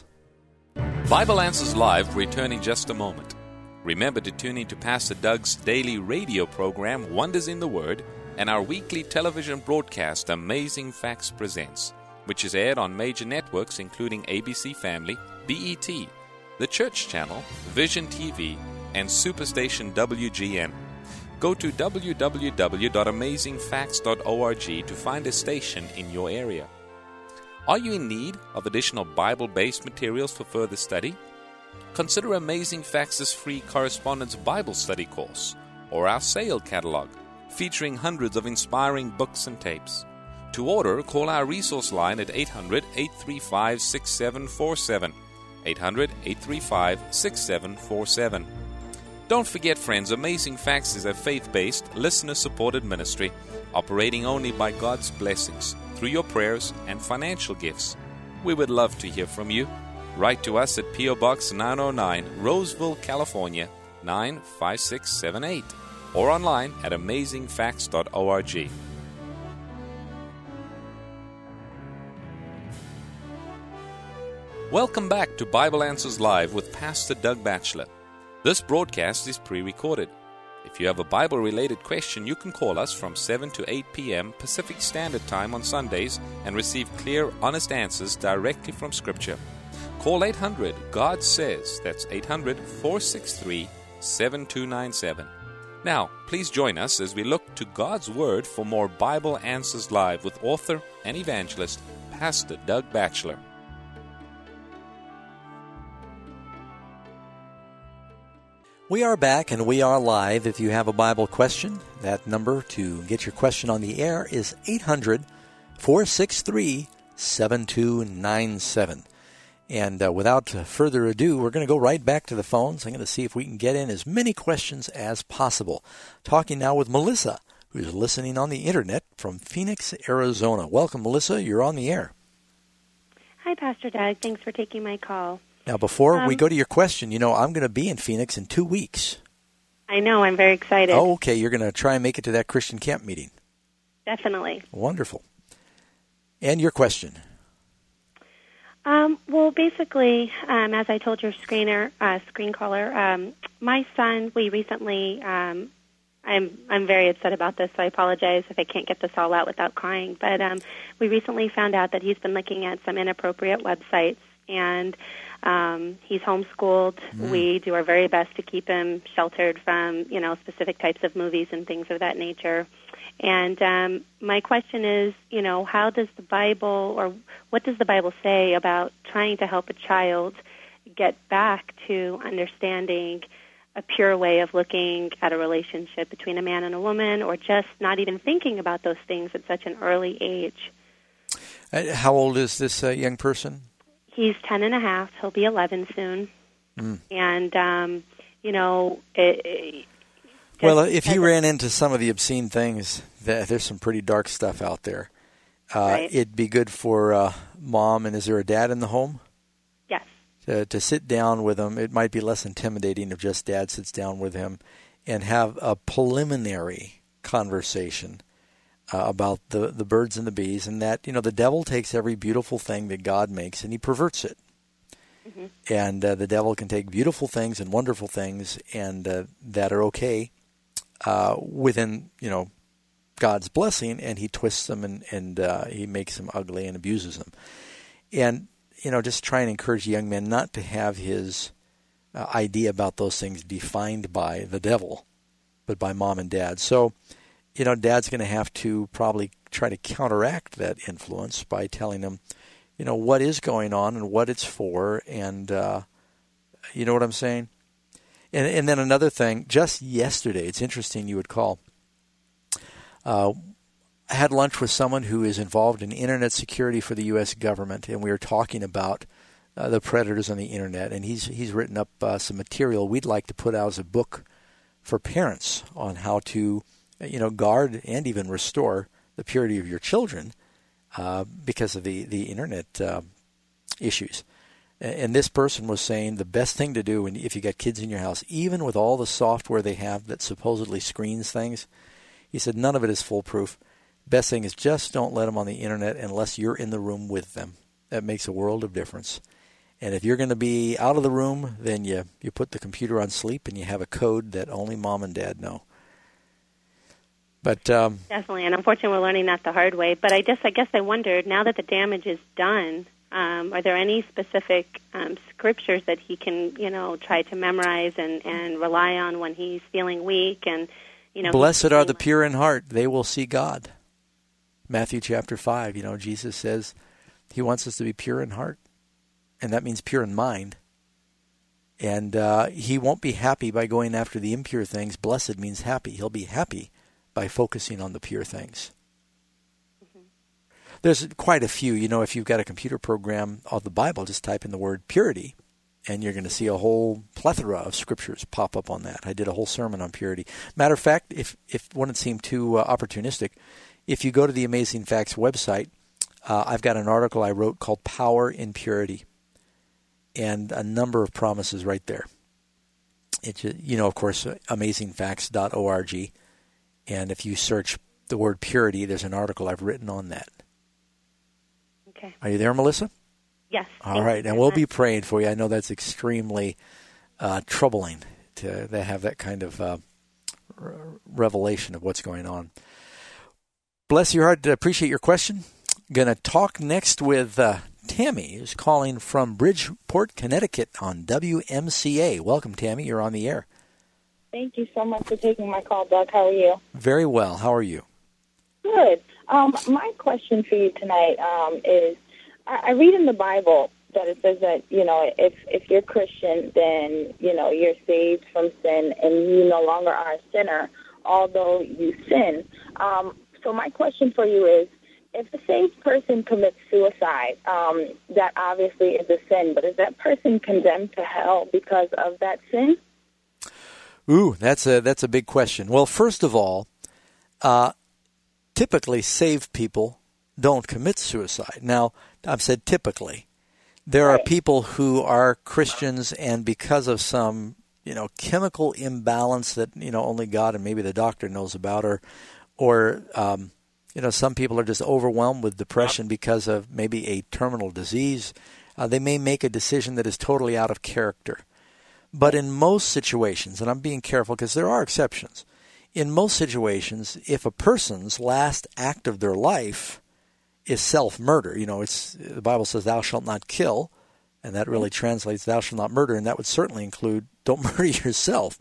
Bible Answers Live return in just a moment. Remember to tune in to Pastor Doug's daily radio program, Wonders in the Word, and our weekly television broadcast, Amazing Facts Presents, which is aired on major networks including A B C Family, B E T, the Church Channel, Vision T V, and Superstation W G N. Go to w w w dot amazing facts dot org to find a station in your area. Are you in need of additional Bible-based materials for further study? Consider Amazing Facts' free correspondence Bible study course, or our sale catalog, featuring hundreds of inspiring books and tapes. To order, call our resource line at eight hundred, eight three five, six seven four seven, eight hundred, eight three five, six seven four seven. Don't forget, friends, Amazing Facts is a faith-based, listener-supported ministry operating only by God's blessings through your prayers and financial gifts. We would love to hear from you. Write to us at P O Box nine oh nine, Roseville, California, nine five six seven eight, or online at amazing facts dot org. Welcome back to Bible Answers Live with Pastor Doug Batchelor. This broadcast is pre-recorded. If you have a Bible-related question, you can call us from seven to eight p.m. Pacific Standard Time on Sundays and receive clear, honest answers directly from Scripture. Call eight hundred, God says. That's eight hundred, four six three, seven two nine seven. Now, please join us as we look to God's Word for more Bible Answers Live with author and evangelist, Pastor Doug Batchelor. We are back and we are live. If you have a Bible question, that number to get your question on the air is eight hundred, four six three, seven two nine seven. And uh, without further ado, we're going to go right back to the phones. I'm going to see if we can get in as many questions as possible. Talking now with Melissa, who's listening on the Internet from Phoenix, Arizona. Welcome, Melissa. You're on the air. Hi, Pastor Doug. Thanks for taking my call. Now, before um, we go to your question, you know, I'm going to be in Phoenix in two weeks. I know. I'm very excited. Oh, okay. You're going to try and make it to that Christian camp meeting. Definitely. Wonderful. And your question? Um, well, basically, um, as I told your screener, uh, screen caller, um, my son, we recently, um, I'm I'm very upset about this, so I apologize if I can't get this all out without crying, but um, we recently found out that he's been looking at some inappropriate websites, and um, he's homeschooled. Mm. We do our very best to keep him sheltered from, you know, specific types of movies and things of that nature. And um, my question is, you know, how does the Bible, or what does the Bible say about trying to help a child get back to understanding a pure way of looking at a relationship between a man and a woman, or just not even thinking about those things at such an early age? Uh, how old is this uh, young person? He's ten and a half. He'll be eleven soon. Mm. And, um, you know, it, it well, if he ran into some of the obscene things, that, there's some pretty dark stuff out there. Uh, right. It'd be good for uh, mom, and is there a dad in the home? Yes. To, to sit down with him. It might be less intimidating if just dad sits down with him and have a preliminary conversation uh, about the, the birds and the bees, and that, you know, the devil takes every beautiful thing that God makes and he perverts it. Mm-hmm. And uh, the devil can take beautiful things and wonderful things and uh, that are okay Uh, within, you know, God's blessing, and he twists them and, and uh, he makes them ugly and abuses them. And, you know, just try and encourage young men not to have his uh, idea about those things defined by the devil, but by mom and dad. So, you know, dad's going to have to probably try to counteract that influence by telling them, you know, what is going on and what it's for, and uh, you know what I'm saying? And, and then another thing, just yesterday, it's interesting you would call. Uh, I had lunch with someone who is involved in internet security for the U S government, and we were talking about uh, the predators on the internet. And he's he's written up uh, some material we'd like to put out as a book for parents on how to, you know, guard and even restore the purity of your children uh, because of the the internet uh, issues. And this person was saying the best thing to do when, if you got kids in your house, even with all the software they have that supposedly screens things, he said none of it is foolproof. Best thing is just don't let them on the internet unless you're in the room with them. That makes a world of difference. And if you're going to be out of the room, then you, you put the computer on sleep and you have a code that only mom and dad know. But um, definitely, and unfortunately we're learning that the hard way. But I guess I guess I wondered, now that the damage is done, Um, are there any specific um, scriptures that he can, you know, try to memorize and, and rely on when he's feeling weak? And, you know, blessed are the pure in heart; they will see God. Matthew chapter five. You know, Jesus says he wants us to be pure in heart, and that means pure in mind. And uh, he won't be happy by going after the impure things. Blessed means happy. He'll be happy by focusing on the pure things. There's quite a few. You know, if you've got a computer program of the Bible, just type in the word purity, and you're going to see a whole plethora of scriptures pop up on that. I did a whole sermon on purity. Matter of fact, if if it wouldn't seem too uh, opportunistic, if you go to the Amazing Facts website, uh, I've got an article I wrote called Power in Purity, and a number of promises right there. It, you know, of course, amazing facts dot org, and if you search the word purity, there's an article I've written on that. Okay. Are you there, Melissa? Yes. All right, and we'll be praying for you. I know that's extremely uh, troubling to, to have that kind of uh, r- revelation of what's going on. Bless your heart. Appreciate your question. Going to talk next with uh, Tammy, who's calling from Bridgeport, Connecticut on W M C A. Welcome, Tammy. You're on the air. Thank you so much for taking my call, Doug. How are you? Very well. How are you? Good. Um, my question for you tonight um, is, I, I read in the Bible that it says that, you know, if, if you're Christian, then, you know, you're saved from sin and you no longer are a sinner, although you sin. Um, so my question for you is, if a saved person commits suicide, um, that obviously is a sin, but is that person condemned to hell because of that sin? Ooh, that's a that's a big question. Well, first of all, uh, typically saved people don't commit suicide. Now, I've said typically. There are people who are Christians, and because of some, you know, chemical imbalance that, you know, only God and maybe the doctor knows about, or, or um, you know, some people are just overwhelmed with depression because of maybe a terminal disease. Uh, they may make a decision that is totally out of character. But in most situations, and I'm being careful because there are exceptions, in most situations, if a person's last act of their life is self-murder, you know, it's the Bible says, thou shalt not kill, and that really translates, thou shalt not murder, and that would certainly include, don't murder yourself.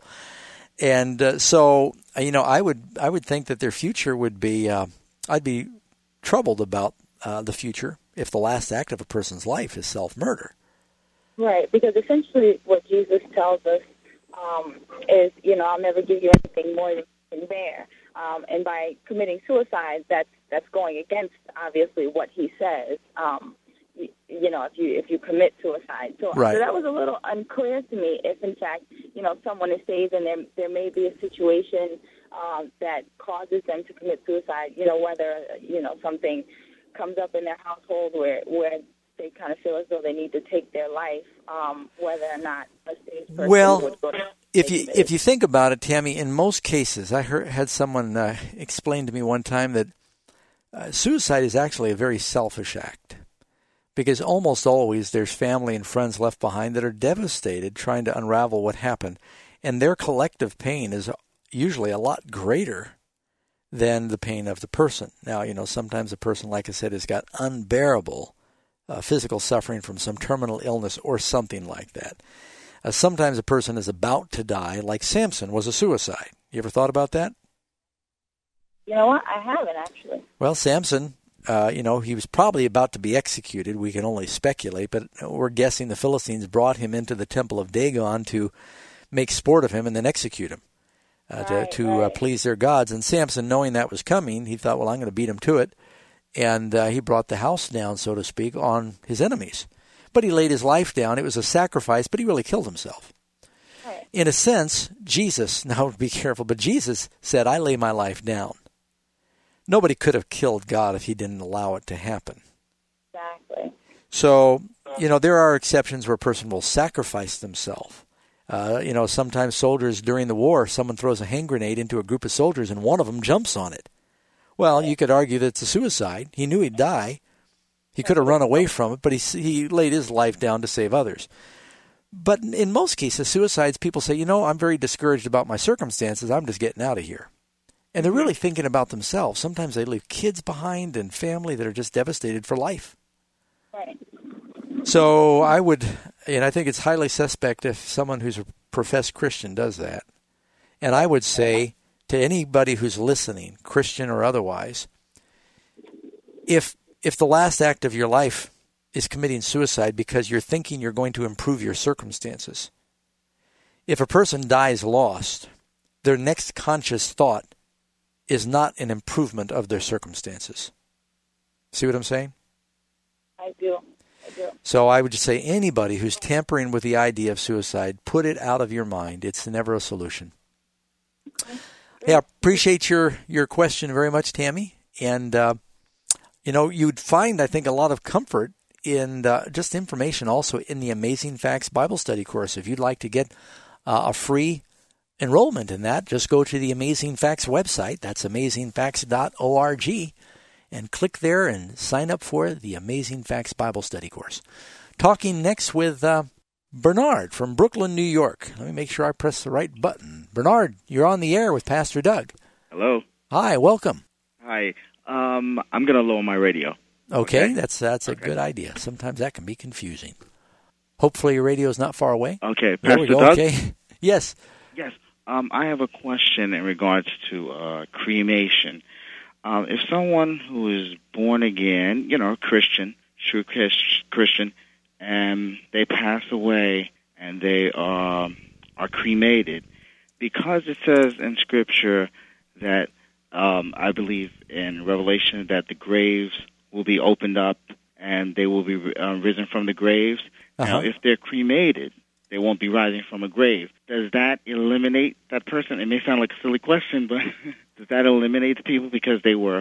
And uh, so, you know, I would I would think that their future would be, uh, I'd be troubled about uh, the future if the last act of a person's life is self-murder. Right, because essentially what Jesus tells us um, is, you know, I'll never give you anything more than you can bear. Um, and by committing suicide, that's that's going against, obviously, what he says, um, you, you know, if you if you commit suicide. So, right. so that was a little unclear to me if, in fact, you know, someone is saved and there, there may be a situation um, that causes them to commit suicide, you know, whether, you know, something comes up in their household where where they kind of feel as though they need to take their life, um, whether or not a saved person well, would go to if you if you think about it, Tammy, in most cases, I heard had someone uh, explain to me one time that uh, suicide is actually a very selfish act, because almost always there's family and friends left behind that are devastated trying to unravel what happened, and their collective pain is usually a lot greater than the pain of the person. Now, you know, sometimes a person, like I said, has got unbearable Uh, physical suffering from some terminal illness or something like that. Uh, sometimes a person is about to die, like Samson was a suicide. You ever thought about that? You know what? I haven't, actually. Well, Samson, uh, you know, he was probably about to be executed. We can only speculate, but we're guessing the Philistines brought him into the temple of Dagon to make sport of him and then execute him uh, right, to, to right. uh, please their gods. And Samson, knowing that was coming, he thought, well, I'm going to beat him to it. And uh, he brought the house down, so to speak, on his enemies. But he laid his life down. It was a sacrifice, but he really killed himself. Right. In a sense, Jesus, now be careful, but Jesus said, I lay my life down. Nobody could have killed God if he didn't allow it to happen. Exactly. So, you know, there are exceptions where a person will sacrifice themselves. Uh, you know, sometimes soldiers during the war, someone throws a hand grenade into a group of soldiers and one of them jumps on it. Well, you could argue that it's a suicide. He knew he'd die. He could have run away from it, but he he laid his life down to save others. But in most cases, suicides, people say, you know, I'm very discouraged about my circumstances. I'm just getting out of here. And they're really thinking about themselves. Sometimes they leave kids behind and family that are just devastated for life. Right. So I would, and I think it's highly suspect if someone who's a professed Christian does that. And I would say to anybody who's listening, Christian or otherwise, if if the last act of your life is committing suicide because you're thinking you're going to improve your circumstances, if a person dies lost, their next conscious thought is not an improvement of their circumstances. See what I'm saying? I do. I do. So I would just say anybody who's tampering with the idea of suicide, put it out of your mind. It's never a solution. Okay. Yeah, appreciate your, your question very much, Tammy. And, uh, you know, you'd find, I think, a lot of comfort in uh, just information also in the Amazing Facts Bible Study course. If you'd like to get uh, a free enrollment in that, just go to the Amazing Facts website. That's amazing facts dot org. And click there and sign up for the Amazing Facts Bible Study course. talking next with uh, Bernard from Brooklyn, New York. Let me make sure I press the right button. Bernard, you're on the air with Pastor Doug. Hello. Hi, welcome. Hi. Um, I'm going to lower my radio. Okay, okay? that's that's okay. a good idea. Sometimes that can be confusing. Hopefully your radio is not far away. Okay, there Pastor we go. Doug? Okay. Yes. Yes. Um, I have a question in regards to uh, cremation. Um, if someone who is born again, you know, a Christian, true Christian, and they pass away and they uh, are cremated, because it says in Scripture that um, I believe in Revelation that the graves will be opened up and they will be uh, risen from the graves. Uh-huh. Now, if they're cremated, they won't be rising from a grave. Does that eliminate that person? It may sound like a silly question, but does that eliminate the people because they were?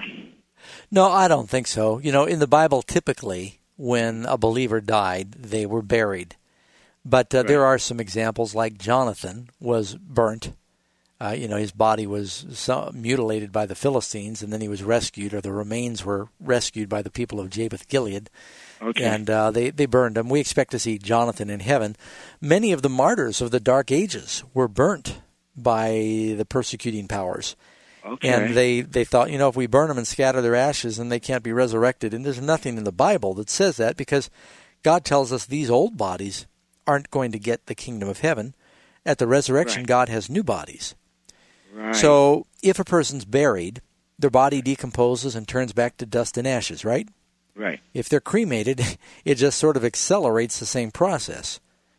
No, I don't think so. You know, in the Bible, typically, when a believer died, they were buried. But uh, right. there are some examples, like Jonathan was burnt. Uh, you know, his body was so mutilated by the Philistines, and then he was rescued, or the remains were rescued by the people of Jabesh-Gilead. Okay. And uh, they, they burned him. We expect to see Jonathan in heaven. Many of the martyrs of the Dark Ages were burnt by the persecuting powers. Okay. And they, they thought, you know, if we burn them and scatter their ashes, then they can't be resurrected. And there's nothing in the Bible that says that, because God tells us these old bodies aren't going to get the kingdom of heaven. At the resurrection, right. God has new bodies. Right. So if a person's buried, their body decomposes and turns back to dust and ashes, right? Right. If they're cremated, it just sort of accelerates the same process.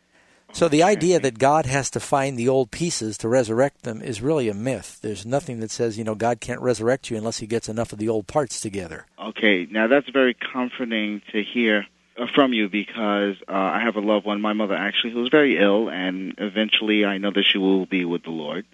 So the idea that God has to find the old pieces to resurrect them is really a myth. There's nothing that says, you know, God can't resurrect you unless he gets enough of the old parts together. Okay. Now, that's very comforting to hear uh, from you, because uh, I have a loved one, my mother actually, who was very ill, and eventually I know that she will be with the Lord.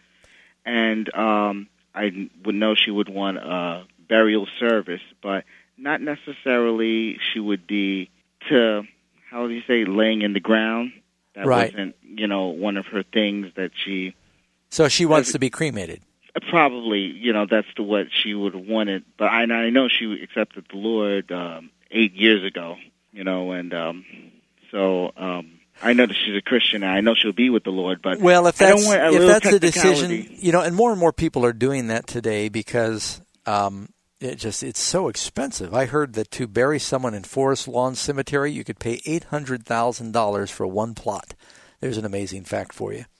And um, I would know she would want a burial service, but not necessarily she would be to, how do you say, laying in the ground. That right. wasn't, you know, one of her things that she... So she wants to be cremated. Probably, you know, that's the, what she would have wanted. But I, I know she accepted the Lord um, eight years ago, you know, and um, so... Um, I know that she's a Christian, and I know she'll be with the Lord, but well, if that's, I don't want a if that's the technicality. decision, you know, and more and more people are doing that today because um, it just it's so expensive. I heard that to bury someone in Forest Lawn Cemetery, you could pay eight hundred thousand dollars for one plot. There's an amazing fact for you.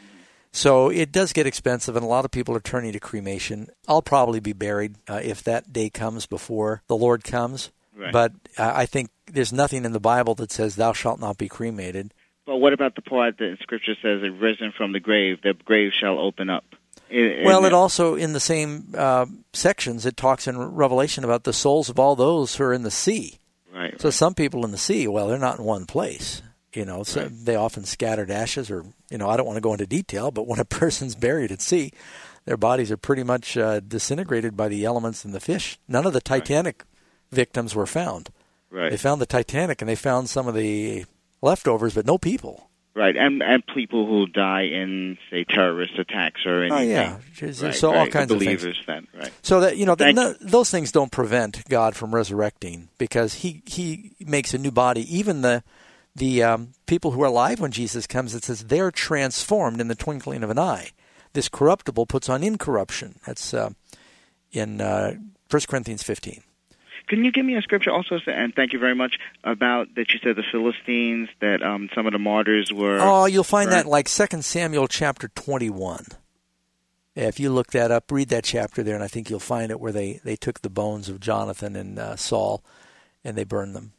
So it does get expensive, and a lot of people are turning to cremation. I'll probably be buried uh, if that day comes before the Lord comes. Right. But uh, I think there's nothing in the Bible that says thou shalt not be cremated. But what about the part that Scripture says, risen from the grave, the grave shall open up? In, well, in it also, in the same uh, sections, it talks in Revelation about the souls of all those who are in the sea. Right. So right. some people in the sea, well, they're not in one place. You know, so right. they often scattered ashes, or, you know, I don't want to go into detail, but when a person's buried at sea, their bodies are pretty much uh, disintegrated by the elements in the fish. None of the Titanic right. victims were found. Right. They found the Titanic, and they found some of the leftovers, but no people. Right, and and people who die in, say, terrorist attacks or anything. Oh, yeah. Right, so right. all kinds the of things. believers then, right. So that, you know, Thank the, those things don't prevent God from resurrecting, because he, he makes a new body. Even the the um, people who are alive when Jesus comes, it says they're transformed in the twinkling of an eye. This corruptible puts on incorruption. That's uh, in uh, First Corinthians fifteen. Can you give me a scripture also, and thank you very much, about that you said the Philistines, that um, some of the martyrs were... Oh, you'll find burnt? that like Second Samuel chapter twenty-one. Yeah, if you look that up, read that chapter there, and I think you'll find it where they, they took the bones of Jonathan and uh, Saul, and they burned them.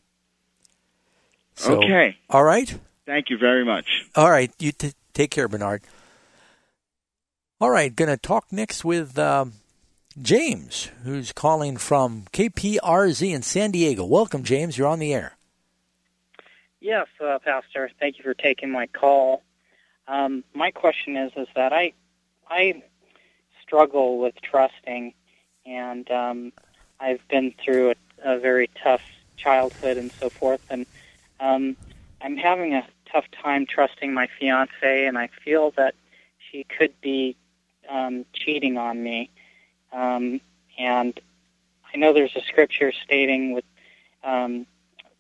So, okay. All right? Thank you very much. All right. You t- take care, Bernard. All right, going to talk next with... Um, James, who's calling from K P R Z in San Diego. Welcome, James. You're on the air. Yes, uh, Pastor. Thank you for taking my call. Um, my question is, is that I, I struggle with trusting, and um, I've been through a, a very tough childhood and so forth, and um, I'm having a tough time trusting my fiancée, and I feel that she could be um, cheating on me. Um, and I know there's a scripture stating with um,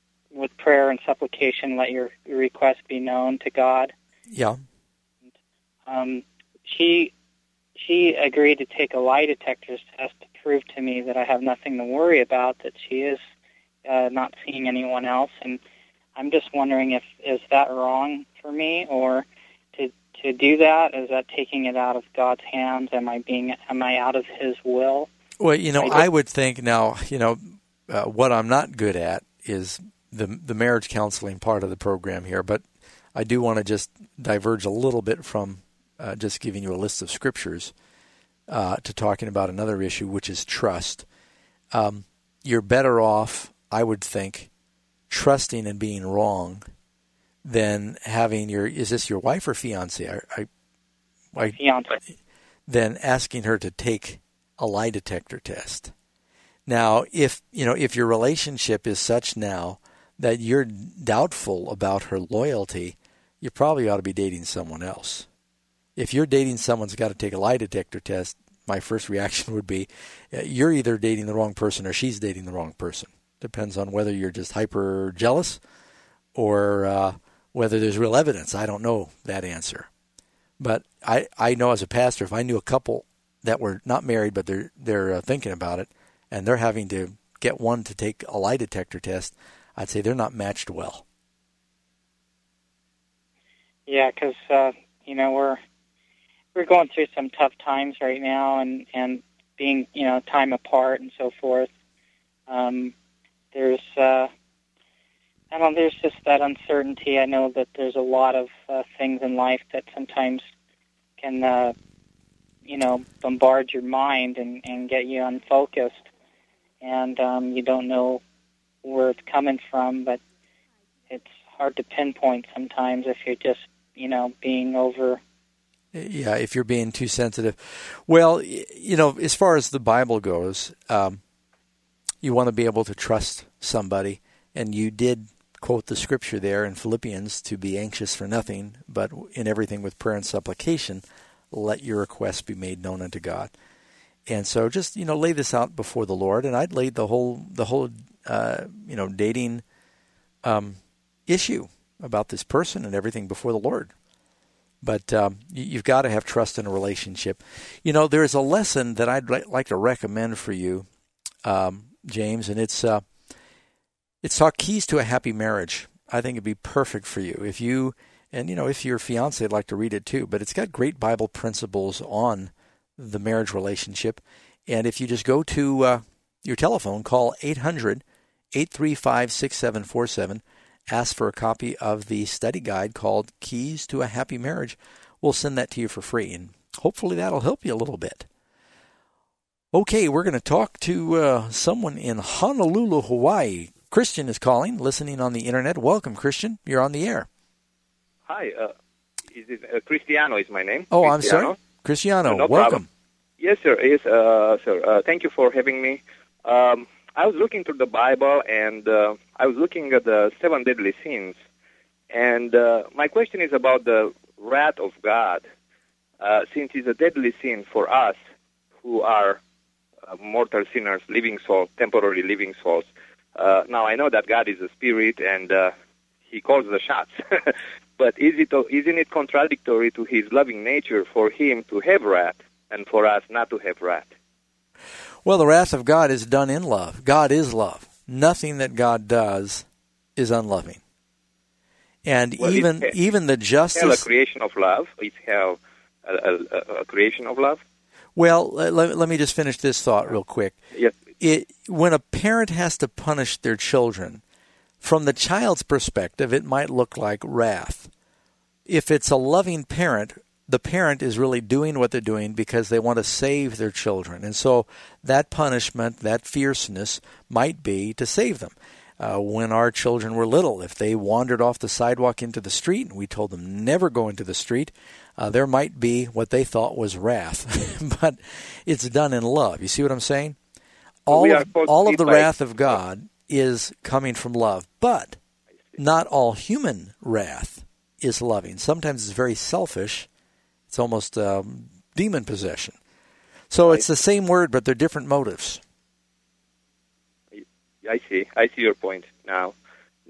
with prayer and supplication, let your request be known to God. Yeah. Um, she she agreed to take a lie detector test to prove to me that I have nothing to worry about, that she is uh, not seeing anyone else. And I'm just wondering if is that wrong for me, or to to do that, is that taking it out of God's hands? Am I being am I out of His will? Well, you know, I, I would think now, you know, uh, what I'm not good at is the the marriage counseling part of the program here, but I do want to just diverge a little bit from uh, just giving you a list of scriptures uh, to talking about another issue, which is trust. Um, you're better off, I would think, trusting and being wrong than having your, is this your wife or fiance? I, I, I, fiance. Than asking her to take a lie detector test. Now, if, you know, if your relationship is such now that you're doubtful about her loyalty, you probably ought to be dating someone else. If you're dating someone who's got to take a lie detector test, my first reaction would be, you're either dating the wrong person or she's dating the wrong person. Depends on whether you're just hyper jealous or uh, whether there's real evidence. I don't know that answer. But I, I know as a pastor, if I knew a couple that were not married but they're, they're uh, thinking about it, and they're having to get one to take a lie detector test, I'd say they're not matched well. Yeah, because, uh, you know, we're we're going through some tough times right now, and, and being, you know, time apart and so forth. Um, there's, uh, I don't know, there's just that uncertainty. I know that there's a lot of uh, things in life that sometimes can, uh, you know, bombard your mind and, and get you unfocused. And um, you don't know where it's coming from, but it's hard to pinpoint sometimes if you're just, you know, being over. Yeah, if you're being too sensitive. Well, you know, as far as the Bible goes, um, you want to be able to trust somebody, and you did quote the scripture there in Philippians to be anxious for nothing, but in everything with prayer and supplication, let your requests be made known unto God. And so just, you know, lay this out before the Lord, and I'd lay the whole, the whole, uh, you know, dating um, issue about this person and everything before the Lord. But um, you've got to have trust in a relationship. You know, there is a lesson that I'd like to recommend for you, um, James, and it's uh, it's our Keys to a Happy Marriage. I think it'd be perfect for you if you, and you know, if your fiance would like to read it too. But it's got great Bible principles on the marriage relationship. And if you just go to uh, your telephone, call eight hundred, eight three five, six seven four seven, ask for a copy of the study guide called Keys to a Happy Marriage. We'll send that to you for free, and hopefully that'll help you a little bit. Okay, we're going to talk to uh, someone in Honolulu, Hawaii. Christian is calling, listening on the Internet. Welcome, Christian. You're on the air. Hi. Uh, is it, uh, Cristiano is my name. Oh, Cristiano. I'm sorry. Cristiano, no, no welcome. Problem. Yes, sir. Yes, uh, sir. Uh, thank you for having me. Um, I was looking through the Bible, and uh, I was looking at the seven deadly sins. And uh, my question is about the wrath of God, uh, since it's a deadly sin for us who are uh, mortal sinners, living souls, temporary living souls. Uh, now, I know that God is a spirit, and uh, He calls the shots. But is it, isn't it contradictory to His loving nature for Him to have wrath and for us not to have wrath? Well, the wrath of God is done in love. God is love. Nothing that God does is unloving. And well, even hell, even the justice... hell a creation of love? Is hell a, a, a creation of love? Well, let, let me just finish this thought real quick. Yes. It, when a parent has to punish their children, from the child's perspective, it might look like wrath. If it's a loving parent, the parent is really doing what they're doing because they want to save their children. And so that punishment, that fierceness, might be to save them. Uh, when our children were little, if they wandered off the sidewalk into the street, and we told them never go into the street, uh, there might be what they thought was wrath. But it's done in love. You see what I'm saying? All of, all of the wrath of God is coming from love. But not all human wrath is loving. Sometimes it's very selfish. It's almost um, demon possession. So it's the same word, but they're different motives. I see. I see your point now.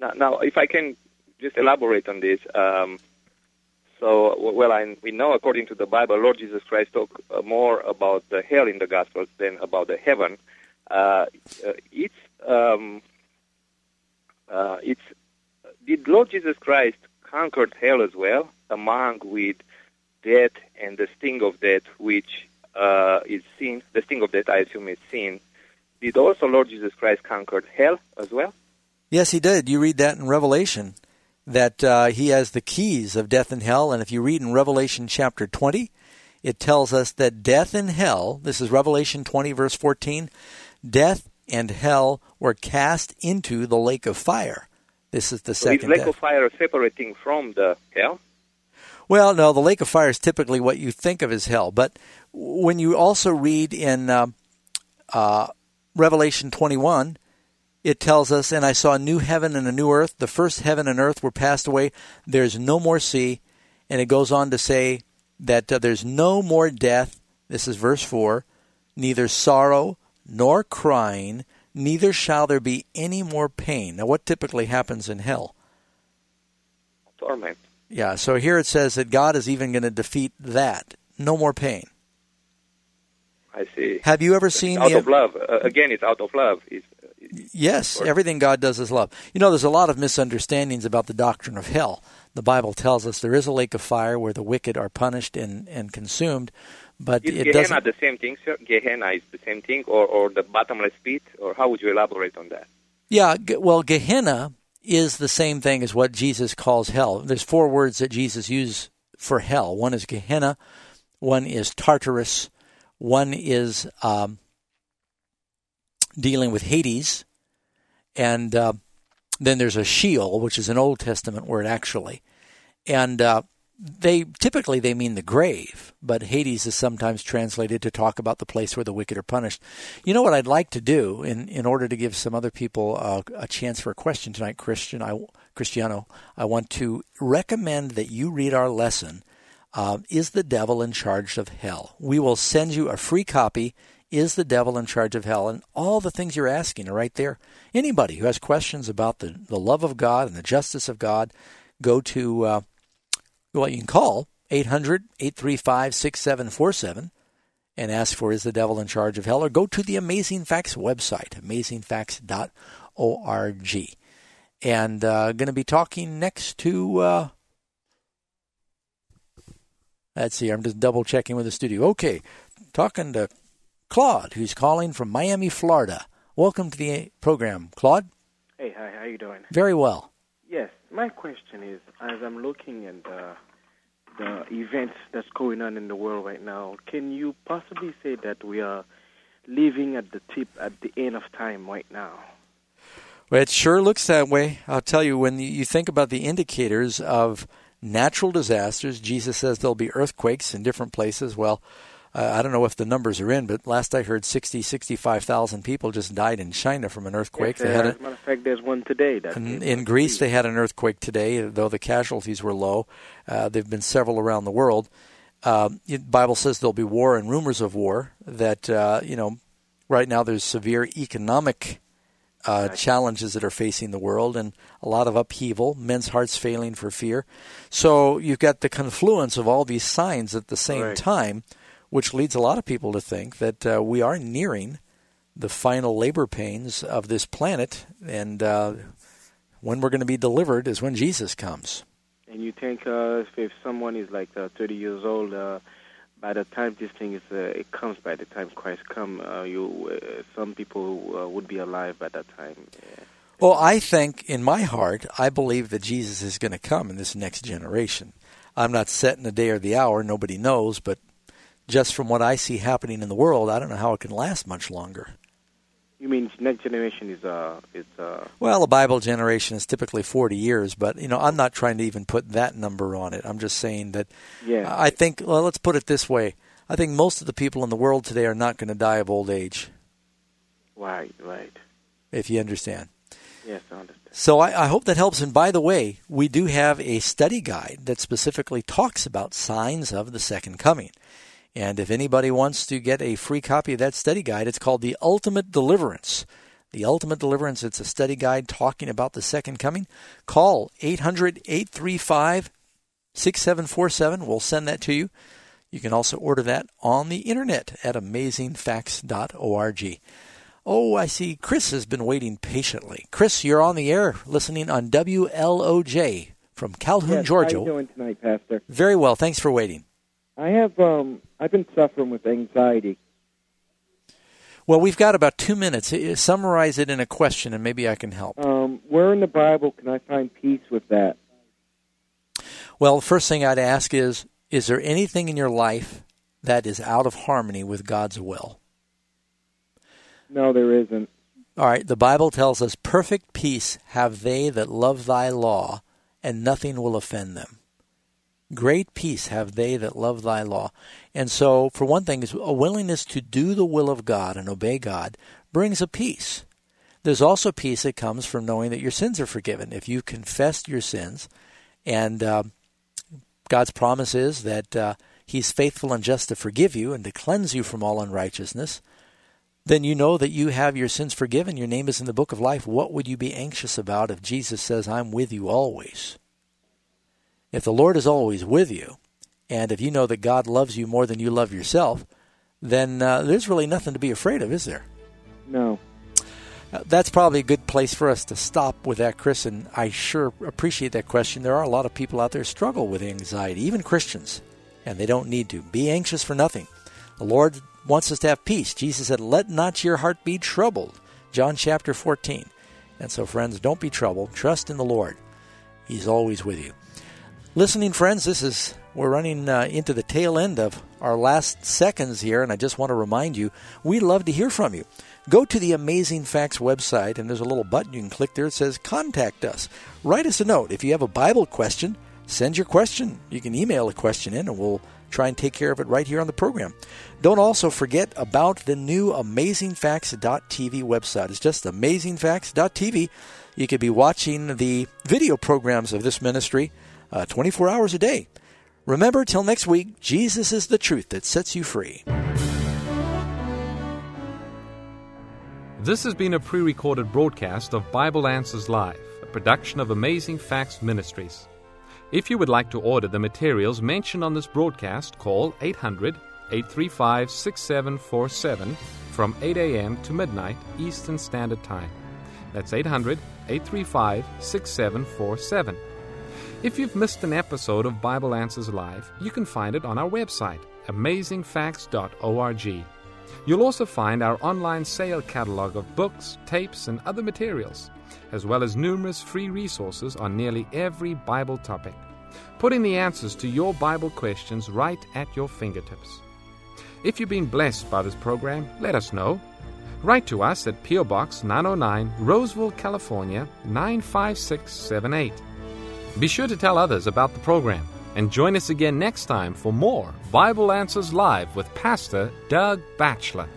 now, now, if I can just elaborate on this. Um, so, well, I, we know according to the Bible, Lord Jesus Christ talked uh, more about the hell in the Gospels than about the heaven. Uh, uh, it's, um, uh, it's, did Lord Jesus Christ conquer hell as well, among with death and the sting of death, which uh, is sin? The sting of death, I assume, is sin. Did also Lord Jesus Christ conquer hell as well? Yes, he did. You read that in Revelation, that uh, he has the keys of death and hell. And if you read in Revelation chapter twenty, it tells us that death and hell, this is Revelation twenty, verse fourteen, death and hell were cast into the lake of fire. This is the so second is lake death. of fire separating from the hell? Well, no, the lake of fire is typically what you think of as hell. But when you also read in uh, uh, Revelation twenty-one, it tells us, and I saw a new heaven and a new earth. The first heaven and earth were passed away. There's no more sea. And it goes on to say that uh, there's no more death. This is verse four. Neither sorrow nor crying, neither shall there be any more pain. Now, what typically happens in hell? Torment. Yeah, so here it says that God is even going to defeat that. No more pain. I see. Have you ever It's seen out the... of love? Uh, again, it's out of love. It's, Yes, everything God does is love. You know, there's a lot of misunderstandings about the doctrine of hell. The Bible tells us there is a lake of fire where the wicked are punished and, and consumed, but is it Gehenna doesn't... the same thing, sir? Gehenna is the same thing, or, or the bottomless pit, or how would you elaborate on that? Yeah, well, Gehenna is the same thing as what Jesus calls hell. There's four words that Jesus used for hell. One is Gehenna, one is Tartarus, one is um, dealing with Hades, and uh, then there's a Sheol, which is an Old Testament word actually. And uh, they typically they mean the grave, but Hades is sometimes translated to talk about the place where the wicked are punished. You know what I'd like to do in, in order to give some other people uh, a chance for a question tonight, Christian, I, Cristiano, I want to recommend that you read our lesson, uh, Is the Devil in Charge of Hell? We will send you a free copy, Is the Devil in Charge of Hell? And all the things you're asking are right there. Anybody who has questions about the, the love of God and the justice of God, go to... Uh, Well, you can call eight hundred, eight three five, six seven four seven and ask for Is the Devil in Charge of Hell? Or go to the Amazing Facts website, amazing facts dot org. And uh, going to be talking next to, uh, let's see, I'm just double checking with the studio. Okay, talking to Claude, who's calling from Miami, Florida. Welcome to the program, Claude. Hey, hi, how you doing? Very well. Yes, my question is, as I'm looking at the, the events that's going on in the world right now, can you possibly say that we are living at the tip, at the end of time right now? Well, it sure looks that way. I'll tell you, when you think about the indicators of natural disasters, Jesus says there'll be earthquakes in different places. Well, uh, I don't know if the numbers are in, but last I heard sixty, sixty-five thousand people just died in China from an earthquake. Yes, they had as a matter of fact, there's one today. That in, in Greece, they had an earthquake today, though the casualties were low. Uh, there have been several around the world. Uh, the Bible says there'll be war and rumors of war, that, uh, you know, right now there's severe economic uh, challenges that are facing the world and a lot of upheaval, men's hearts failing for fear. So you've got the confluence of all these signs at the same Right. time, which leads a lot of people to think that uh, we are nearing the final labor pains of this planet, and uh, when we're going to be delivered is when Jesus comes. And you think uh, if, if someone is like uh, thirty years old, uh, by the time this thing is, uh, it comes, by the time Christ comes, uh, you, uh, some people uh, would be alive by that time. Yeah. Well, I think in my heart, I believe that Jesus is going to come in this next generation. I'm not setting the day or the hour, nobody knows, but just from what I see happening in the world, I don't know how it can last much longer. You mean next generation is uh is uh Well, a Bible generation is typically forty years, but you know, I'm not trying to even put that number on it. I'm just saying that yeah. I think, well, let's put it this way. I think most of the people in the world today are not going to die of old age. Right, right. If you understand. Yes, I understand. So I, I hope that helps. And by the way, we do have a study guide that specifically talks about signs of the second coming. And if anybody wants to get a free copy of that study guide, it's called The Ultimate Deliverance. The Ultimate Deliverance. It's a study guide talking about the second coming. Call eight hundred, eight three five, six seven four seven. We'll send that to you. You can also order that on the internet at amazing facts dot org. Oh, I see Chris has been waiting patiently. Chris, you're on the air listening on W L O J from Calhoun, yes, Georgia. How are you doing tonight, Pastor? Very well. Thanks for waiting. I have, um, I've been suffering with anxiety. Well, we've got about two minutes. Summarize it in a question, and maybe I can help. Um, where in the Bible can I find peace with that? Well, the first thing I'd ask is, is there anything in your life that is out of harmony with God's will? No, there isn't. All right, the Bible tells us, perfect peace have they that love thy law, and nothing will offend them. Great peace have they that love thy law. And so, for one thing, a willingness to do the will of God and obey God brings a peace. There's also peace that comes from knowing that your sins are forgiven. If you confessed your sins, and uh, God's promise is that uh, he's faithful and just to forgive you and to cleanse you from all unrighteousness, then you know that you have your sins forgiven. Your name is in the book of life. What would you be anxious about if Jesus says, I'm with you always? If the Lord is always with you, and if you know that God loves you more than you love yourself, then uh, there's really nothing to be afraid of, is there? No. Uh, that's probably a good place for us to stop with that, Chris, and I sure appreciate that question. There are a lot of people out there who struggle with anxiety, even Christians, and they don't need to. Be anxious for nothing. The Lord wants us to have peace. Jesus said, let not your heart be troubled, John chapter fourteen. And so, friends, don't be troubled. Trust in the Lord. He's always with you. Listening friends, this is we're running uh, into the tail end of our last seconds here, and I just want to remind you, we'd love to hear from you. Go to the Amazing Facts website, and there's a little button you can click there. It says Contact Us. Write us a note. If you have a Bible question, send your question. You can email a question in, and we'll try and take care of it right here on the program. Don't also forget about the new amazing facts dot t v website. It's just amazing facts dot t v. You could be watching the video programs of this ministry Uh, twenty-four hours a day. Remember, till next week, Jesus is the truth that sets you free. This has been a pre-recorded broadcast of Bible Answers Live, a production of Amazing Facts Ministries. If you would like to order the materials mentioned on this broadcast, call eight hundred, eight three five, six seven four seven from eight a.m. to midnight Eastern Standard Time. That's eight hundred, eight three five, six seven four seven. If you've missed an episode of Bible Answers Live, you can find it on our website, amazing facts dot org. You'll also find our online sale catalog of books, tapes, and other materials, as well as numerous free resources on nearly every Bible topic, putting the answers to your Bible questions right at your fingertips. If you've been blessed by this program, let us know. Write to us at P O. Box nine oh nine, Roseville, California, nine five six seven eight. Be sure to tell others about the program, and join us again next time for more Bible Answers Live with Pastor Doug Batchelor.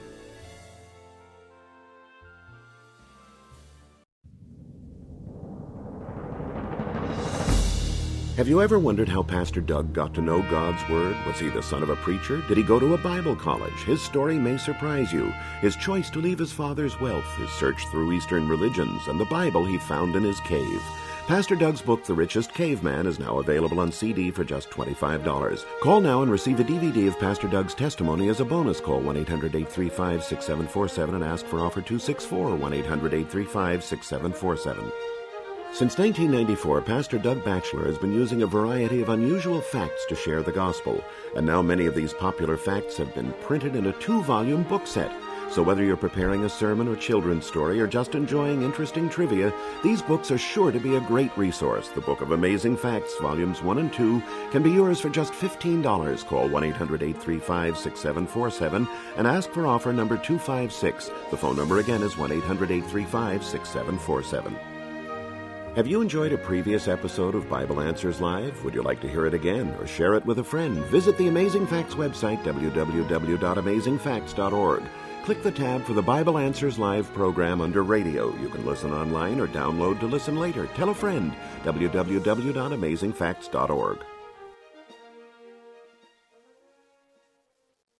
Have you ever wondered how Pastor Doug got to know God's Word? Was he the son of a preacher? Did he go to a Bible college? His story may surprise you. His choice to leave his father's wealth, his search through Eastern religions, and the Bible he found in his cave. Pastor Doug's book, The Richest Caveman, is now available on C D for just twenty-five dollars. Call now and receive a D V D of Pastor Doug's testimony as a bonus. Call one eight hundred, eight three five, six seven four seven and ask for offer two six four, one eight hundred, eight three five, six seven four seven. Since nineteen ninety-four, Pastor Doug Batchelor has been using a variety of unusual facts to share the gospel, and now many of these popular facts have been printed in a two-volume book set. So whether you're preparing a sermon or children's story or just enjoying interesting trivia, these books are sure to be a great resource. The Book of Amazing Facts, Volumes one and two, can be yours for just fifteen dollars. Call one eight hundred, eight three five, six seven four seven and ask for offer number two five six. The phone number again is one eight hundred, eight three five, six seven four seven. Have you enjoyed a previous episode of Bible Answers Live? Would you like to hear it again or share it with a friend? Visit the Amazing Facts website, w w w dot amazing facts dot org. Click the tab for the Bible Answers Live program under Radio. You can listen online or download to listen later. Tell a friend, w w w dot amazing facts dot org.